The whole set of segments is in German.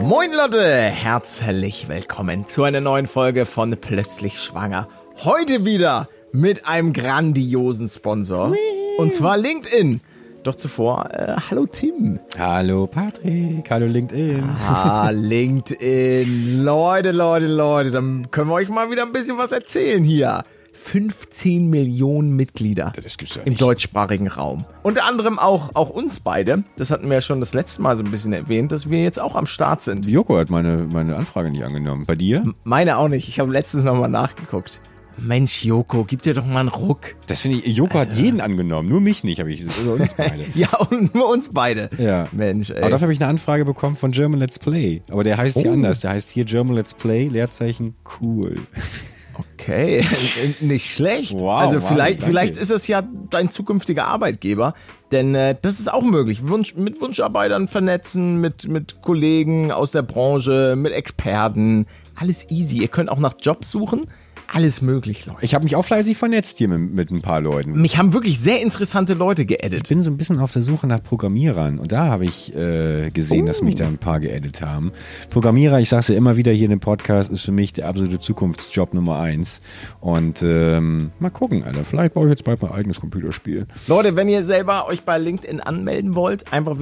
Moin Leute, herzlich willkommen zu einer neuen Folge von Plötzlich Schwanger. Heute wieder mit einem grandiosen Sponsor, und zwar LinkedIn. Doch zuvor, hallo Tim. Hallo Patrick, hallo LinkedIn. LinkedIn, Leute, dann können wir euch mal wieder ein bisschen was erzählen hier. 15 Millionen Mitglieder Das gibt's ja im nicht. deutschsprachigen Raum. Unter anderem auch uns beide. Das hatten wir ja schon das letzte Mal so ein bisschen erwähnt, dass wir jetzt auch am Start sind. Joko hat meine Anfrage nicht angenommen. Bei dir? Meine auch nicht. Ich habe letztens nochmal nachgeguckt. Mensch, Joko, gib dir doch mal einen Ruck. Das finde ich, Joko hat jeden angenommen, nur mich nicht, habe ich oder uns beide. Ja, und nur uns beide. Ja. Mensch, ey. Aber dafür habe ich eine Anfrage bekommen von German Let's Play. Aber der heißt hier anders. Der heißt hier German Let's Play, Leerzeichen cool. Okay, nicht schlecht. Wow, also Mann, vielleicht danke. ist es ja dein zukünftiger Arbeitgeber, denn das ist auch möglich. Mit Wunscharbeitern vernetzen, mit Kollegen aus der Branche, mit Experten. Alles easy. Ihr könnt auch nach Jobs suchen. Alles möglich, Leute. Ich habe mich auch fleißig vernetzt hier mit ein paar Leuten. Mich haben wirklich sehr interessante Leute geaddet. Ich bin so ein bisschen auf der Suche nach Programmierern und da habe ich gesehen, dass mich da ein paar geaddet haben. Programmierer, ich sage es ja immer wieder hier in dem Podcast, ist für mich der absolute Zukunftsjob Nummer 1. Und mal gucken, Alter, vielleicht baue ich jetzt bald mein eigenes Computerspiel. Leute, wenn ihr selber euch bei LinkedIn anmelden wollt, einfach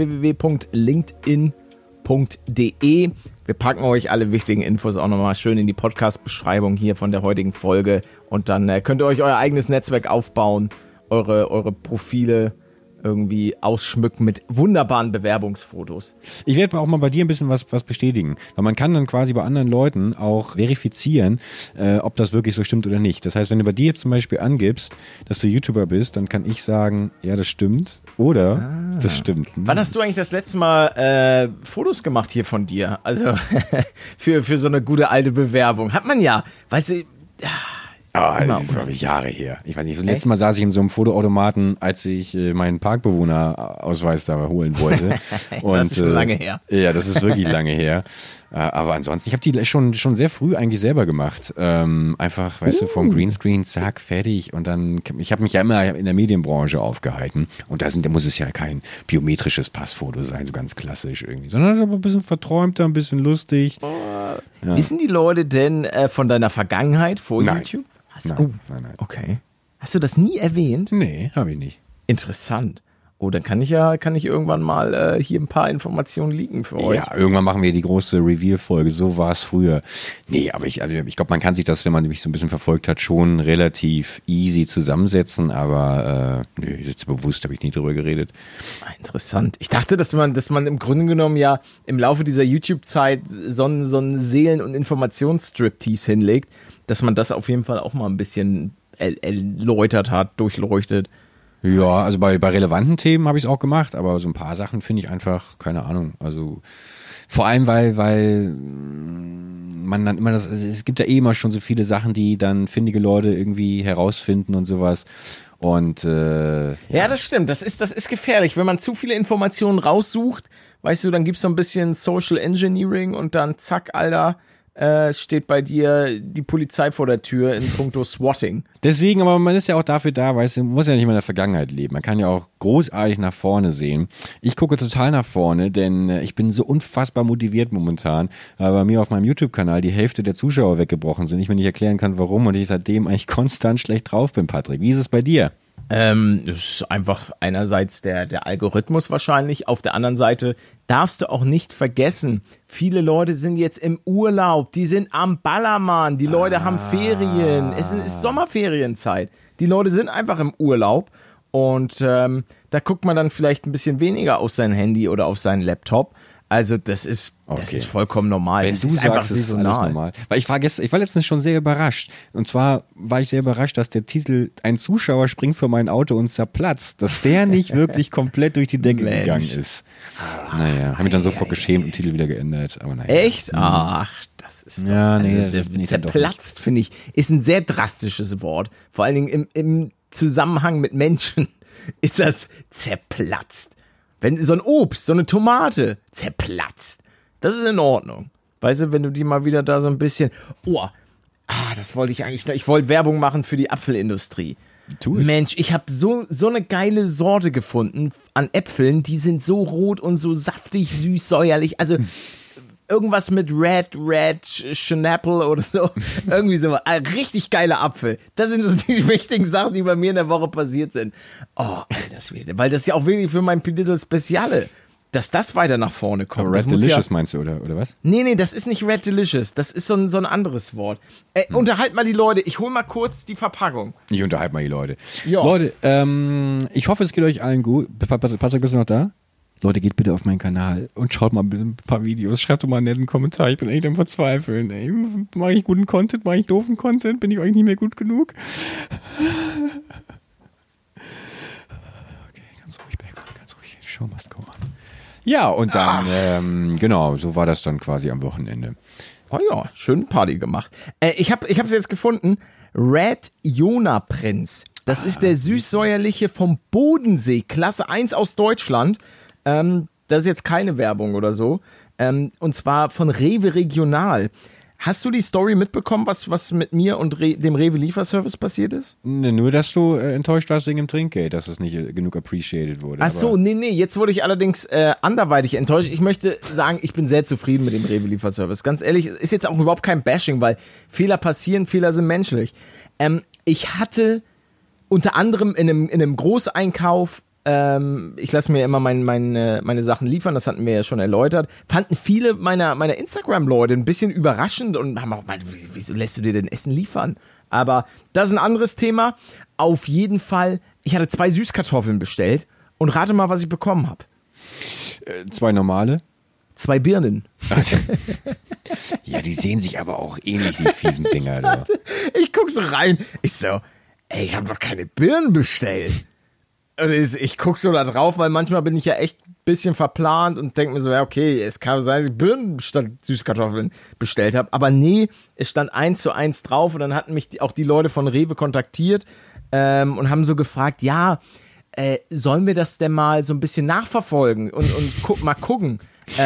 www.linkedin.de. Wir packen euch alle wichtigen Infos auch nochmal schön in die Podcast-Beschreibung hier von der heutigen Folge. Und dann könnt ihr euch euer eigenes Netzwerk aufbauen, eure Profile irgendwie ausschmücken mit wunderbaren Bewerbungsfotos. Ich werde auch mal bei dir ein bisschen was bestätigen, weil man kann dann quasi bei anderen Leuten auch verifizieren, ob das wirklich so stimmt oder nicht. Das heißt, wenn du bei dir jetzt zum Beispiel angibst, dass du YouTuber bist, dann kann ich sagen, ja, das stimmt oder das stimmt. Wann hast du eigentlich das letzte Mal Fotos gemacht hier von dir? Also für so eine gute alte Bewerbung. Hat man ja, weißt du, Das ist Jahre her. Ich weiß nicht, das letzte Mal saß ich in so einem Fotoautomaten, als ich meinen Parkbewohnerausweis da holen wollte. Und, das ist schon lange her. Ja, das ist wirklich lange her. Aber ansonsten, ich habe die schon sehr früh eigentlich selber gemacht. Einfach, weißt du, vom Greenscreen, zack, fertig. Und dann, ich habe mich ja immer in der Medienbranche aufgehalten. Und da muss es ja kein biometrisches Passfoto sein, so ganz klassisch irgendwie. Sondern aber ein bisschen verträumter, ein bisschen lustig. Ja. Wissen die Leute denn von deiner Vergangenheit vor Nein. YouTube? Nein. Okay. Hast du das nie erwähnt? Nee, habe ich nicht. Interessant. Oh, dann kann ich irgendwann mal hier ein paar Informationen liegen für euch. Ja, irgendwann machen wir die große Reveal-Folge, so war es früher. Nee, aber ich glaube, man kann sich das, wenn man mich so ein bisschen verfolgt hat, schon relativ easy zusammensetzen, aber jetzt bewusst habe ich nie drüber geredet. Interessant. Ich dachte, dass man im Grunde genommen ja im Laufe dieser YouTube-Zeit so einen Seelen- und Informationsstriptease hinlegt, dass man das auf jeden Fall auch mal ein bisschen erläutert hat, durchleuchtet. Ja, also bei relevanten Themen habe ich es auch gemacht, aber so ein paar Sachen finde ich einfach, keine Ahnung, also vor allem, weil man dann immer also es gibt ja eh immer schon so viele Sachen, die dann findige Leute irgendwie herausfinden und sowas. Und ja, das stimmt. Das ist gefährlich. Wenn man zu viele Informationen raussucht, weißt du, dann gibt's so ein bisschen Social Engineering und dann zack, Alter, steht bei dir die Polizei vor der Tür in puncto Swatting. deswegen, aber man ist ja auch dafür da, weißt du, man muss ja nicht immer in der Vergangenheit leben. Man kann ja auch großartig nach vorne sehen. Ich gucke total nach vorne, denn ich bin so unfassbar motiviert momentan, weil bei mir auf meinem YouTube-Kanal die Hälfte der Zuschauer weggebrochen sind. Ich mir nicht erklären kann, warum und ich seitdem eigentlich konstant schlecht drauf bin, Patrick. Wie ist es bei dir? Das ist einfach einerseits der Algorithmus wahrscheinlich, auf der anderen Seite darfst du auch nicht vergessen, viele Leute sind jetzt im Urlaub, die sind am Ballermann, die Leute haben Ferien, es ist Sommerferienzeit, die Leute sind einfach im Urlaub und da guckt man dann vielleicht ein bisschen weniger auf sein Handy oder auf seinen Laptop. Also das ist vollkommen normal. Wenn das du ist einfach sagst, es ist saisonal. alles normal. Weil ich war letztens schon sehr überrascht. Und zwar war ich sehr überrascht, dass der Titel "Ein Zuschauer springt vor mein Auto und zerplatzt", dass der nicht wirklich komplett durch die Decke Mensch. gegangen ist. Naja, habe mich dann sofort geschämt und Titel wieder geändert. Aber naja. Echt? Ach, das ist doch... Ja, nee, also, das bin ich dann doch zerplatzt, finde ich, ist ein sehr drastisches Wort. Vor allen Dingen im Zusammenhang mit Menschen ist das zerplatzt. Wenn so ein Obst, so eine Tomate zerplatzt, das ist in Ordnung. Weißt du, wenn du die mal wieder da so ein bisschen... das wollte ich eigentlich... Ich wollte Werbung machen für die Apfelindustrie. Tu es. Mensch, ich habe so eine geile Sorte gefunden an Äpfeln, die sind so rot und so saftig, süß, säuerlich. Also irgendwas mit Red Schnapple oder so. Irgendwie so. Ein richtig geiler Apfel. Das sind so die wichtigen Sachen, die bei mir in der Woche passiert sind. Oh, Alter Schwede. Weil das ist ja auch wirklich für mein Little Speziale, dass das weiter nach vorne kommt. Aber Red Delicious meinst du, oder was? Nee, das ist nicht Red Delicious. Das ist so ein anderes Wort. Unterhalt mal die Leute. Ich hol mal kurz die Verpackung. Ich unterhalte mal die Leute. Ja. Leute, ich hoffe, es geht euch allen gut. Patrick, bist du noch da? Leute, geht bitte auf meinen Kanal und schaut mal bitte ein paar Videos. Schreibt doch mal einen netten Kommentar. Ich bin echt am Verzweifeln. Ey. Mache ich guten Content? Mache ich doofen Content? Bin ich euch nicht mehr gut genug? Okay, ganz ruhig, Bacon, ganz ruhig. Die Show must go on. Ja, und dann, genau, so war das dann quasi am Wochenende. Oh ja, schön Party gemacht. Ich hab's jetzt gefunden. Red Jona Prinz. Das ist der süßsäuerliche vom Bodensee, Klasse 1 aus Deutschland. Das ist jetzt keine Werbung oder so. Und zwar von Rewe Regional. Hast du die Story mitbekommen, was mit mir und dem Rewe Lieferservice passiert ist? Nur, dass du enttäuscht warst wegen dem Trinkgeld, dass es nicht genug appreciated wurde. Ach so, nee, jetzt wurde ich allerdings anderweitig enttäuscht. Ich möchte sagen, ich bin sehr zufrieden mit dem Rewe Lieferservice. Ganz ehrlich, ist jetzt auch überhaupt kein Bashing, weil Fehler passieren, Fehler sind menschlich. Ich hatte unter anderem in einem Großeinkauf, ich lasse mir immer meine Sachen liefern, das hatten wir ja schon erläutert, fanden viele meiner Instagram-Leute ein bisschen überraschend und haben auch gemeint, wieso lässt du dir denn Essen liefern? Aber das ist ein anderes Thema. Auf jeden Fall, ich hatte 2 Süßkartoffeln bestellt und rate mal, was ich bekommen habe. 2 normale? 2 Birnen. Ja, die sehen sich aber auch ähnlich, die fiesen Dinger. Da. Ich guck so rein, ich so, ey, ich habe doch keine Birnen bestellt. Und ich guck so da drauf, weil manchmal bin ich ja echt ein bisschen verplant und denke mir so, ja okay, es kann sein, dass ich Birnen statt Süßkartoffeln bestellt habe. Aber nee, es stand 1:1 drauf und dann hatten mich auch die Leute von Rewe kontaktiert und haben so gefragt, ja, sollen wir das denn mal so ein bisschen nachverfolgen und mal gucken,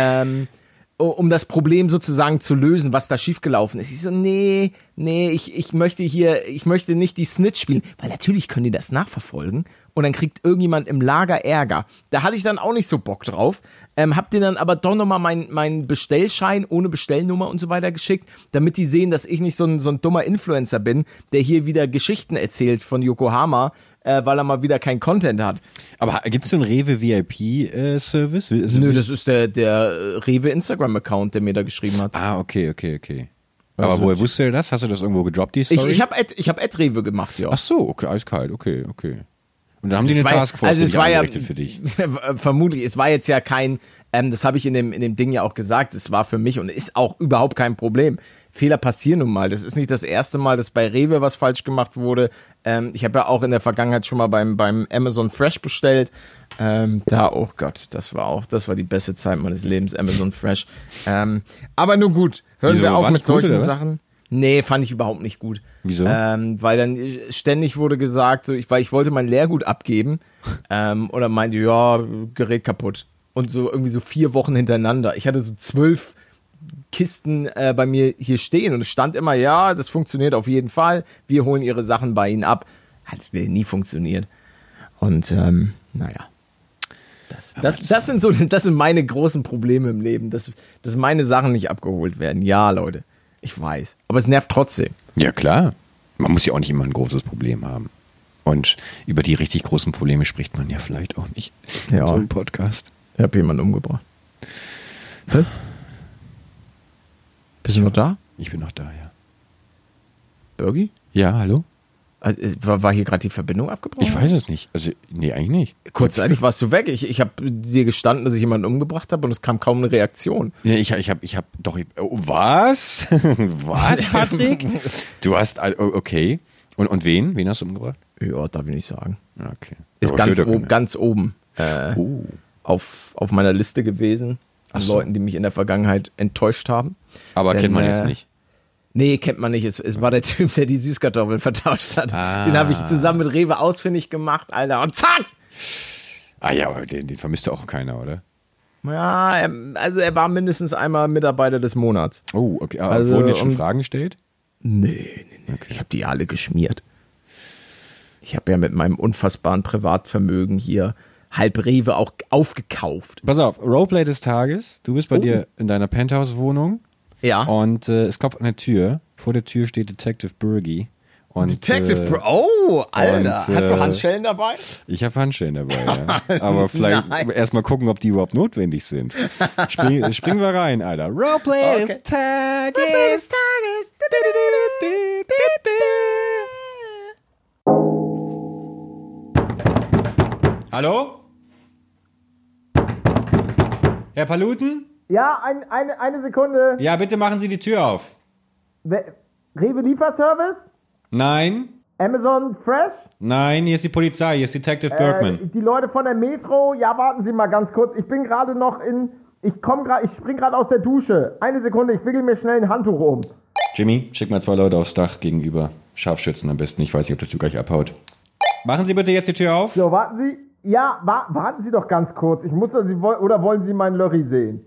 um das Problem sozusagen zu lösen, was da schiefgelaufen ist. Ich so, nee, ich möchte nicht die Snitch spielen, weil natürlich können die das nachverfolgen und dann kriegt irgendjemand im Lager Ärger. Da hatte ich dann auch nicht so Bock drauf, hab denen dann aber doch nochmal meinen Bestellschein ohne Bestellnummer und so weiter geschickt, damit die sehen, dass ich nicht so ein dummer Influencer bin, der hier wieder Geschichten erzählt von Yokohama, weil er mal wieder kein Content hat. Aber gibt es so einen Rewe VIP-Service? Nö, das ist der Rewe Instagram-Account, der mir da geschrieben hat. Ah, okay. Aber woher wusste er das? Hast du das irgendwo gedroppt, die Story? Ich hab Ad-Rewe gemacht, ja. Ach so, okay, eiskalt, okay. Und dann haben die eine Taskforce eingerichtet für dich. Vermutlich, es war jetzt ja kein, das habe ich in dem Ding ja auch gesagt, es war für mich und ist auch überhaupt kein Problem. Fehler passieren nun mal. Das ist nicht das erste Mal, dass bei Rewe was falsch gemacht wurde. Ich habe ja auch in der Vergangenheit schon mal beim Amazon Fresh bestellt. Oh Gott, das war die beste Zeit meines Lebens, Amazon Fresh. Aber nur gut, hören wir auf mit solchen Sachen. Nee, fand ich überhaupt nicht gut. Wieso? Weil dann ständig wurde gesagt, weil ich wollte mein Leergut abgeben oder meinte, ja, Gerät kaputt. Und so irgendwie so 4 Wochen hintereinander. Ich hatte so 12 Kisten bei mir hier stehen und es stand immer, ja, das funktioniert auf jeden Fall. Wir holen ihre Sachen bei ihnen ab. Hat nie funktioniert. Und naja. Das sind meine großen Probleme im Leben, dass meine Sachen nicht abgeholt werden. Ja, Leute. Ich weiß. Aber es nervt trotzdem. Ja, klar. Man muss ja auch nicht immer ein großes Problem haben. Und über die richtig großen Probleme spricht man ja vielleicht auch nicht in so einem Podcast. Ich habe jemanden umgebracht. Was? Bist du noch da? Ich bin noch da, ja. Birgi? Ja, hallo? War hier gerade die Verbindung abgebrochen? Ich weiß es nicht. Also, nee, eigentlich nicht. Kurzzeitig warst du weg. Ich habe dir gestanden, dass ich jemanden umgebracht habe und es kam kaum eine Reaktion. Ja, ich hab doch... Was? Was, Patrick? Du hast... Okay. Und wen? Wen hast du umgebracht? Ja, darf ich nicht sagen. Okay. Ist ganz oben auf meiner Liste gewesen. An Leuten, die mich in der Vergangenheit enttäuscht haben. Aber kennt man jetzt nicht? Nee, kennt man nicht. Es war der Typ, der die Süßkartoffeln vertauscht hat. Den habe ich zusammen mit Rewe ausfindig gemacht, Alter. Und zack! Ah ja, aber den vermisst auch keiner, oder? Ja, er war mindestens einmal Mitarbeiter des Monats. Oh, okay. Aber wurden jetzt schon Fragen gestellt? Nee. Okay. Ich habe die alle geschmiert. Ich habe ja mit meinem unfassbaren Privatvermögen hier halb Rewe auch aufgekauft. Pass auf, Roleplay des Tages. Du bist bei dir in deiner Penthouse-Wohnung. Ja. Und es klopft an der Tür. Vor der Tür steht Detective Burgi. Detective oh, Alter. Hast du Handschellen dabei? Ich habe Handschellen dabei, ja. Aber vielleicht erstmal gucken, ob die überhaupt notwendig sind. Springen wir rein, Alter. Roleplay des Tages. Hallo? Herr Paluten? Ja, eine Sekunde. Ja, bitte machen Sie die Tür auf. Rewe Lieferservice? Nein. Amazon Fresh? Nein, hier ist die Polizei, hier ist Detective Bergman. Die Leute von der Metro, ja, warten Sie mal ganz kurz. Ich bin gerade noch ich spring gerade aus der Dusche. Eine Sekunde, ich wickel mir schnell ein Handtuch um. Jimmy, schick mal 2 Leute aufs Dach gegenüber. Scharfschützen am besten, ich weiß nicht, ob der Typ gleich abhaut. Machen Sie bitte jetzt die Tür auf. So, warten Sie. Ja, warten Sie doch ganz kurz. Oder wollen Sie meinen Lorry sehen?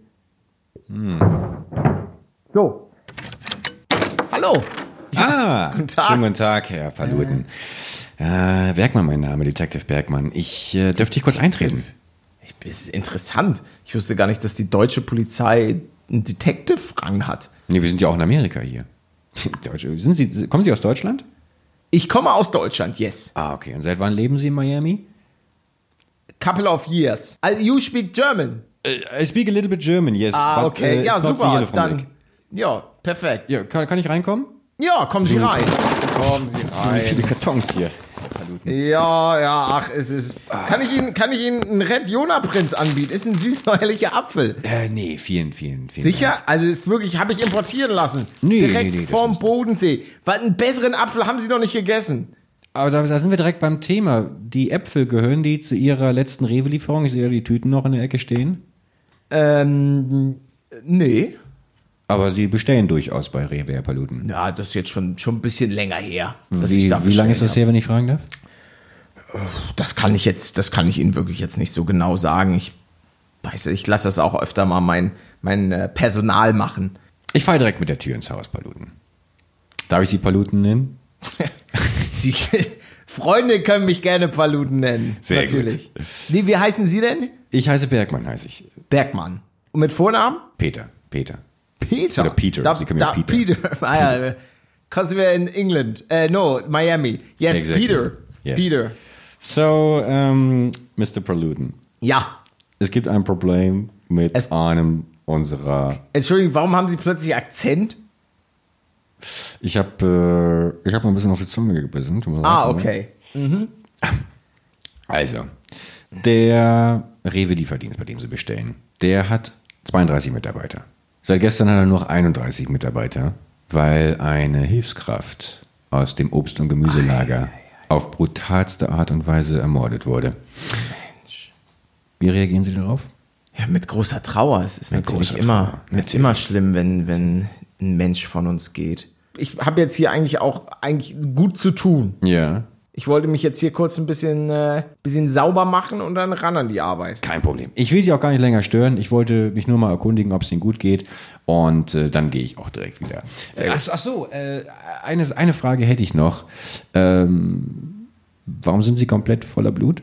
So. Hallo. Guten Tag. Schönen guten Tag, Herr Paluten. Bergmann, mein Name, Detective Bergmann. Ich dürfte dich kurz eintreten. Das ist interessant. Ich wusste gar nicht, dass die deutsche Polizei einen Detective-Rang hat. Nee, wir sind ja auch in Amerika hier. Kommen Sie aus Deutschland? Ich komme aus Deutschland, yes. Ah, okay. Und seit wann leben Sie in Miami? Couple of years. You speak German? I speak a little bit German, yes. Ah, but, okay. Ja, super. Dann, ja, perfekt. Ja, kann ich reinkommen? Ja, kommen Sie rein. Kommen Sie rein. Wie viele Kartons hier? Ja, ach, es ist... Kann ich Ihnen einen Red Jona Prinz anbieten? Ist ein süß-säuerlicher Apfel. Nee, vielen Sicher? Dank. Also ist wirklich, habe ich importieren lassen. Nee, direkt vom Bodensee. Weil einen besseren Apfel haben Sie noch nicht gegessen. Aber da sind wir direkt beim Thema. Die Äpfel, gehören die zu Ihrer letzten Rewe-Lieferung? Ich sehe ja die Tüten noch in der Ecke stehen. Nee. Aber Sie bestellen durchaus bei Rewe, Herr Paluten. Ja, das ist jetzt schon ein bisschen länger her. Wie lange ist das her, wenn ich fragen darf? Das kann ich Ihnen wirklich jetzt nicht so genau sagen. Ich lasse das auch öfter mal mein Personal machen. Ich fahre direkt mit der Tür ins Haus, Paluten. Darf ich Sie Paluten nennen? Freunde können mich gerne Paluten nennen. Sehr natürlich. Gut. Nee, wie heißen Sie denn? Ich heiße Bergmann, Bergmann. Und mit Vornamen? Peter. Oder Peter. Sie können mir Peter. Because we're in England. No, Miami. Yes, exactly. Peter. Yes. Peter. So, Mr. Paluten. Ja. Es gibt ein Problem mit einem unserer... Entschuldigung, warum haben Sie plötzlich Akzent? Ich hab ein bisschen auf die Zunge gebissen. Okay. Mhm. Also, der Rewe-Lieferdienst, bei dem Sie bestellen, der hat 32 Mitarbeiter. Seit gestern hat er nur noch 31 Mitarbeiter, weil eine Hilfskraft aus dem Obst- und Gemüselager auf brutalste Art und Weise ermordet wurde. Mensch. Wie reagieren Sie darauf? Ja, mit großer Trauer. Es ist natürlich immer schlimm, wenn ein Mensch von uns geht. Ich habe jetzt hier eigentlich gut zu tun. Ja. Ich wollte mich jetzt hier kurz ein bisschen sauber machen und dann ran an die Arbeit. Kein Problem. Ich will Sie auch gar nicht länger stören. Ich wollte mich nur mal erkundigen, ob es Ihnen gut geht. Und dann gehe ich auch direkt wieder. Ach so, eine Frage hätte ich noch. Warum sind Sie komplett voller Blut?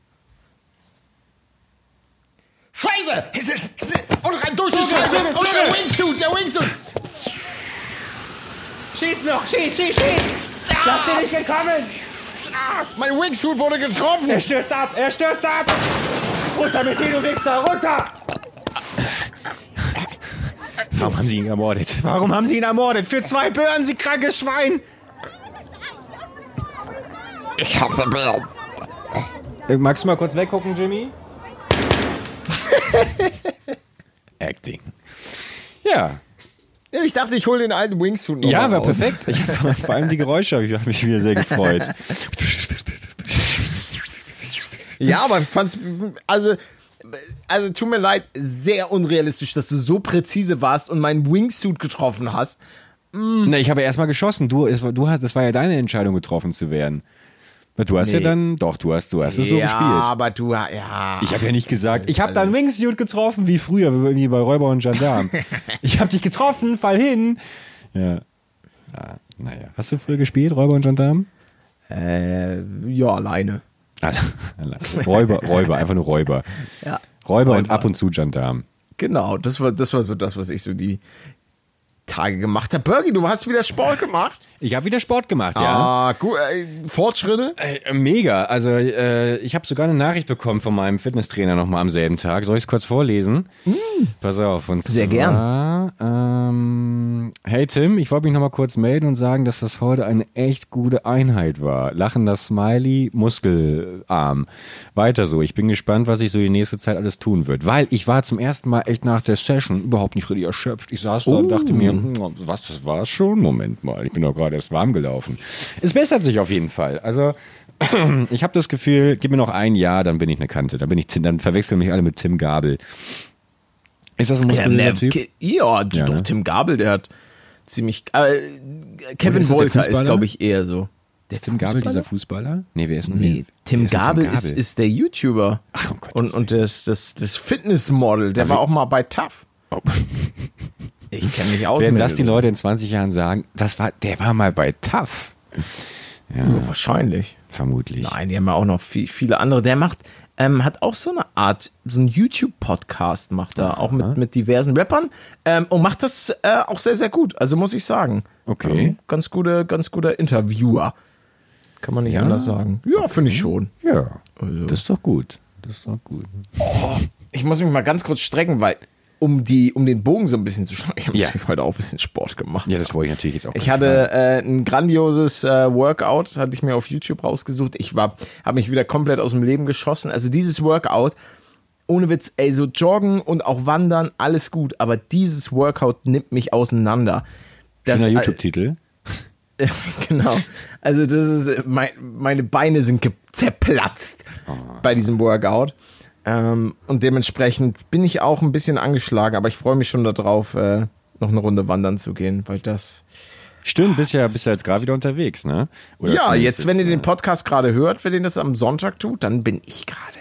Scheiße! Und rein durch die Scheiße! Und der Wingsuit! Schieß noch! Schieß! Lass dir nicht entkommen! Mein Wingsuit wurde getroffen! Er stürzt ab! Runter mit dir, du Wichser! Runter! Warum haben Sie ihn ermordet? Für 2 Böhren, Sie krankes Schwein! Ich hasse Bären. Magst du mal kurz weggucken, Jimmy? Acting. Ja. Ich dachte, ich hole den alten Wingsuit noch Ja, mal war raus. perfekt. Vor allem die Geräusche habe mich wieder sehr gefreut. Ja, aber ich fand's, also tut mir leid, sehr unrealistisch, dass du so präzise warst und meinen Wingsuit getroffen hast. Na, ich habe erstmal geschossen. Das war ja deine Entscheidung, getroffen zu werden. Du hast du hast es so gespielt. Aber Ich habe ja nicht gesagt, ich habe deinen Wingsuit getroffen, wie früher, wie bei Räuber und Gendarm. Ich habe dich getroffen, fall hin. Ja. Naja. Hast du früher gespielt, Räuber und Gendarm? Ja, alleine. Räuber, einfach nur Räuber. Ja. Räuber und ab und zu Gendarm. Genau, das war so das, was ich so die Tage gemacht habe. Bergi, du hast wieder Sport gemacht? Ich habe wieder Sport gemacht, ja. Ah, gut. Fortschritte? Mega. Also ich habe sogar eine Nachricht bekommen von meinem Fitnesstrainer nochmal am selben Tag. Soll ich es kurz vorlesen? Pass auf. Und Sehr zwar, hey Tim, ich wollte mich nochmal kurz melden und sagen, dass das heute eine echt gute Einheit war. Lachender Smiley, Muskelarm. Weiter so. Ich bin gespannt, was ich so die nächste Zeit alles tun wird. Weil ich war zum ersten Mal echt nach der Session überhaupt nicht richtig erschöpft. Ich saß da und dachte mir, was, das war's schon? Moment mal, ich bin doch gerade erst warm gelaufen. Es bessert sich auf jeden Fall. Also ich habe das Gefühl, gib mir noch ein Jahr, dann bin ich eine Kante. Dann verwechseln mich alle mit Tim Gabel. Ist das ein muskulöser Typ? Ja, doch, ne? Tim Gabel, der hat ziemlich... Kevin Wolter ist, glaube ich, eher so. Ist Tim Gabel dieser Fußballer? Nee, wer ist denn Nee, Tim Gabel ist der YouTuber. Ach, oh Gott. Und das Fitnessmodel, der war auch mal bei TAF. Oh. Ich kenne mich aus. Werden das die Leute in 20 Jahren sagen, der war mal bei TAF? Ja, wahrscheinlich. Vermutlich. Nein, die haben ja auch noch viele andere. Der hat auch so eine Art, so einen YouTube-Podcast macht er, auch mit diversen Rappern und macht das auch sehr, sehr gut. Also muss ich sagen. Okay. Ganz guter Interviewer. Kann man nicht anders sagen. Ja, finde ich schon. Ja, also. Das ist doch gut. Oh, ich muss mich mal ganz kurz strecken, weil um den Bogen so ein bisschen zu schlagen, ich habe heute auch ein bisschen Sport gemacht. Ja, das wollte ich natürlich jetzt auch. Ich hatte ein grandioses Workout, hatte ich mir auf YouTube rausgesucht. Habe mich wieder komplett aus dem Leben geschossen. Also dieses Workout, ohne Witz, so joggen und auch wandern, alles gut. Aber dieses Workout nimmt mich auseinander. Schöner YouTube-Titel. Genau. Also das ist, meine Beine sind zerplatzt bei diesem Workout. Und dementsprechend bin ich auch ein bisschen angeschlagen, aber ich freue mich schon darauf, noch eine Runde wandern zu gehen, weil das... Stimmt, bist ja jetzt gerade wieder unterwegs, ne? Oder ja, jetzt, wenn ihr den Podcast gerade hört, wenn ihr das am Sonntag tut, dann bin ich gerade...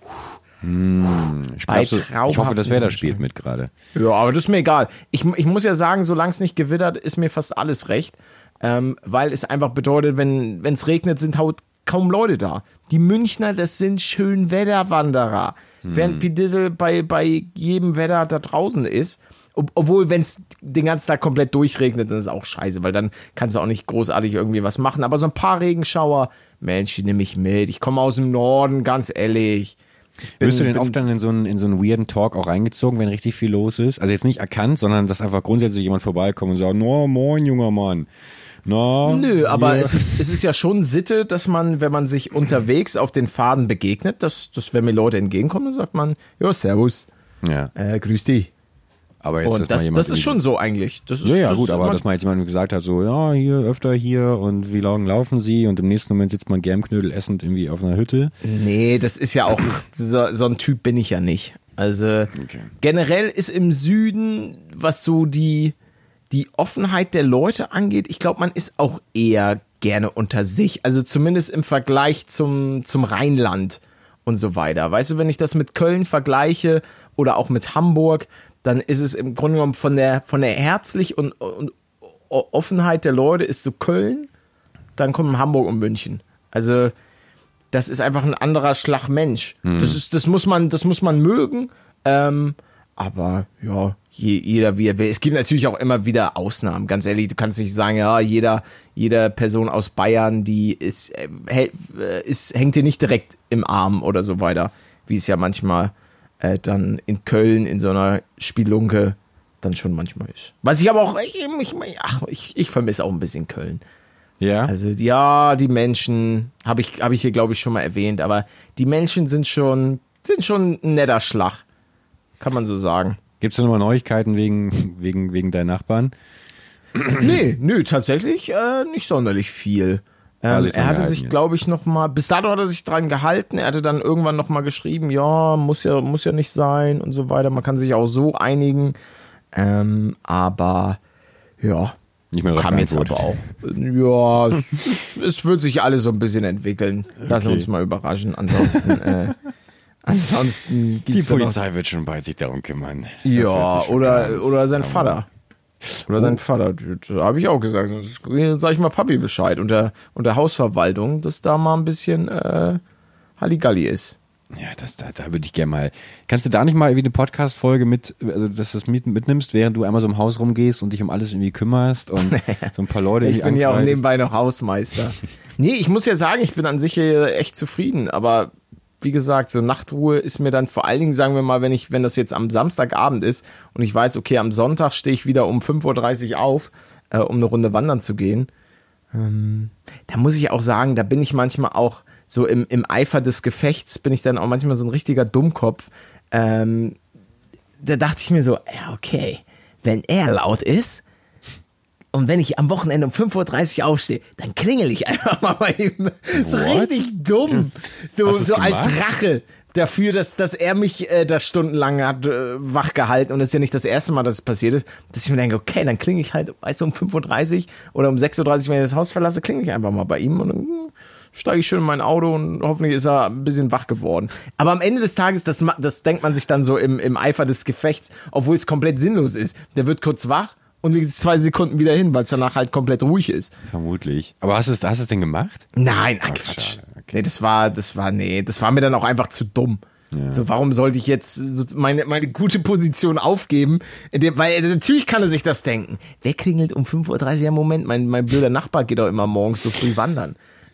Ich hoffe, das Wetter spielt mit gerade. Ja, aber das ist mir egal. Ich muss ja sagen, solange es nicht gewittert, ist mir fast alles recht, weil es einfach bedeutet, wenn es regnet, sind kaum Leute da. Die Münchner, das sind Schönwetterwanderer. Während Pidissel bei jedem Wetter da draußen ist. Obwohl, wenn es den ganzen Tag komplett durchregnet, dann ist es auch scheiße, weil dann kannst du auch nicht großartig irgendwie was machen. Aber so ein paar Regenschauer, Mensch, die nehme ich mit. Ich komme aus dem Norden, ganz ehrlich. Wirst du denn oft dann in so einen weirden Talk auch reingezogen, wenn richtig viel los ist? Also jetzt nicht erkannt, sondern dass einfach grundsätzlich jemand vorbeikommt und sagt, no, moin, junger Mann. No, nö, aber es ist ja schon Sitte, dass man, wenn man sich unterwegs auf den Pfaden begegnet, dass wenn mir Leute entgegenkommen, dann sagt man, ja, servus, grüß dich. Aber jetzt und das ist schon so eigentlich. Das ist, ja, gut, aber dass man jetzt jemandem gesagt hat, so, ja, öfter hier und wie lange laufen sie und im nächsten Moment sitzt man Germknödel essend irgendwie auf einer Hütte. Nee, das ist ja auch, so ein Typ bin ich ja nicht. Also generell ist im Süden, was so die Offenheit der Leute angeht, ich glaube, man ist auch eher gerne unter sich. Also zumindest im Vergleich zum Rheinland und so weiter. Weißt du, wenn ich das mit Köln vergleiche oder auch mit Hamburg, dann ist es im Grunde genommen von der Herzlich und Offenheit der Leute ist so Köln, dann kommen Hamburg und München. Also das ist einfach ein anderer Schlag Mensch. Das muss man mögen, aber ja, jeder wie er will. Es gibt natürlich auch immer wieder Ausnahmen, ganz ehrlich. Du kannst nicht sagen, ja, jeder Person aus Bayern, die hängt dir nicht direkt im Arm oder so weiter, wie es ja manchmal dann in Köln in so einer Spielunke dann schon manchmal ist. Was ich aber auch, ich vermisse auch ein bisschen Köln. Ja. Also ja, die Menschen, habe ich hier glaube ich schon mal erwähnt, aber die Menschen sind schon ein netter Schlag, kann man so sagen. Gibt es da nochmal Neuigkeiten wegen deinen Nachbarn? Nee, tatsächlich nicht sonderlich viel. Er hatte sich, glaube ich, bis dato hat er sich dran gehalten. Er hatte dann irgendwann nochmal geschrieben, ja, muss ja nicht sein und so weiter. Man kann sich auch so einigen. Aber ja, nicht mehr kam jetzt aber auch. Ja, es wird sich alles so ein bisschen entwickeln. Lassen wir uns mal überraschen. Ansonsten gibt's die Polizei wird schon bald sich darum kümmern. Ja, oder sein Vater. Oder sein Vater, da habe ich auch gesagt, sage ich mal Papi Bescheid und der Hausverwaltung, dass da mal ein bisschen Halligalli ist. Ja, da würde ich gerne mal. Kannst du da nicht mal irgendwie eine Podcast-Folge also dass du das mitnimmst, während du einmal so im Haus rumgehst und dich um alles irgendwie kümmerst und so ein paar Leute Ich bin ja auch nebenbei noch Hausmeister. Nee, ich muss ja sagen, ich bin an sich echt zufrieden, aber wie gesagt, so Nachtruhe ist mir dann vor allen Dingen, sagen wir mal, wenn das jetzt am Samstagabend ist und ich weiß, okay, am Sonntag stehe ich wieder um 5:30 Uhr auf, um eine Runde wandern zu gehen. Da muss ich auch sagen, da bin ich manchmal auch so im Eifer des Gefechts, bin ich dann auch manchmal so ein richtiger Dummkopf. Da dachte ich mir so, ja, okay, wenn er laut ist und wenn ich am Wochenende um 5:30 Uhr aufstehe, dann klingel ich einfach mal bei ihm. So richtig dumm. So als Rache dafür, dass er mich da stundenlang hat wach gehalten und es ist ja nicht das erste Mal, dass es passiert ist, dass ich mir denke, okay, dann klingel ich halt, weißt du, um 5:30 Uhr oder um 6:30 Uhr, wenn ich das Haus verlasse, klingel ich einfach mal bei ihm und dann steige ich schön in mein Auto und hoffentlich ist er ein bisschen wach geworden. Aber am Ende des Tages, das denkt man sich dann so im Eifer des Gefechts, obwohl es komplett sinnlos ist. Der wird kurz wach und liegt 2 Sekunden wieder hin, weil es danach halt komplett ruhig ist. Vermutlich. Aber hast du es denn gemacht? Nein, Quatsch. Schade. Okay. Nee, das war mir dann auch einfach zu dumm. Ja. So, warum sollte ich jetzt so meine gute Position aufgeben? Weil natürlich kann er sich das denken. Wer klingelt um 5:30 Uhr? Moment, mein blöder Nachbar geht auch immer morgens so früh wandern.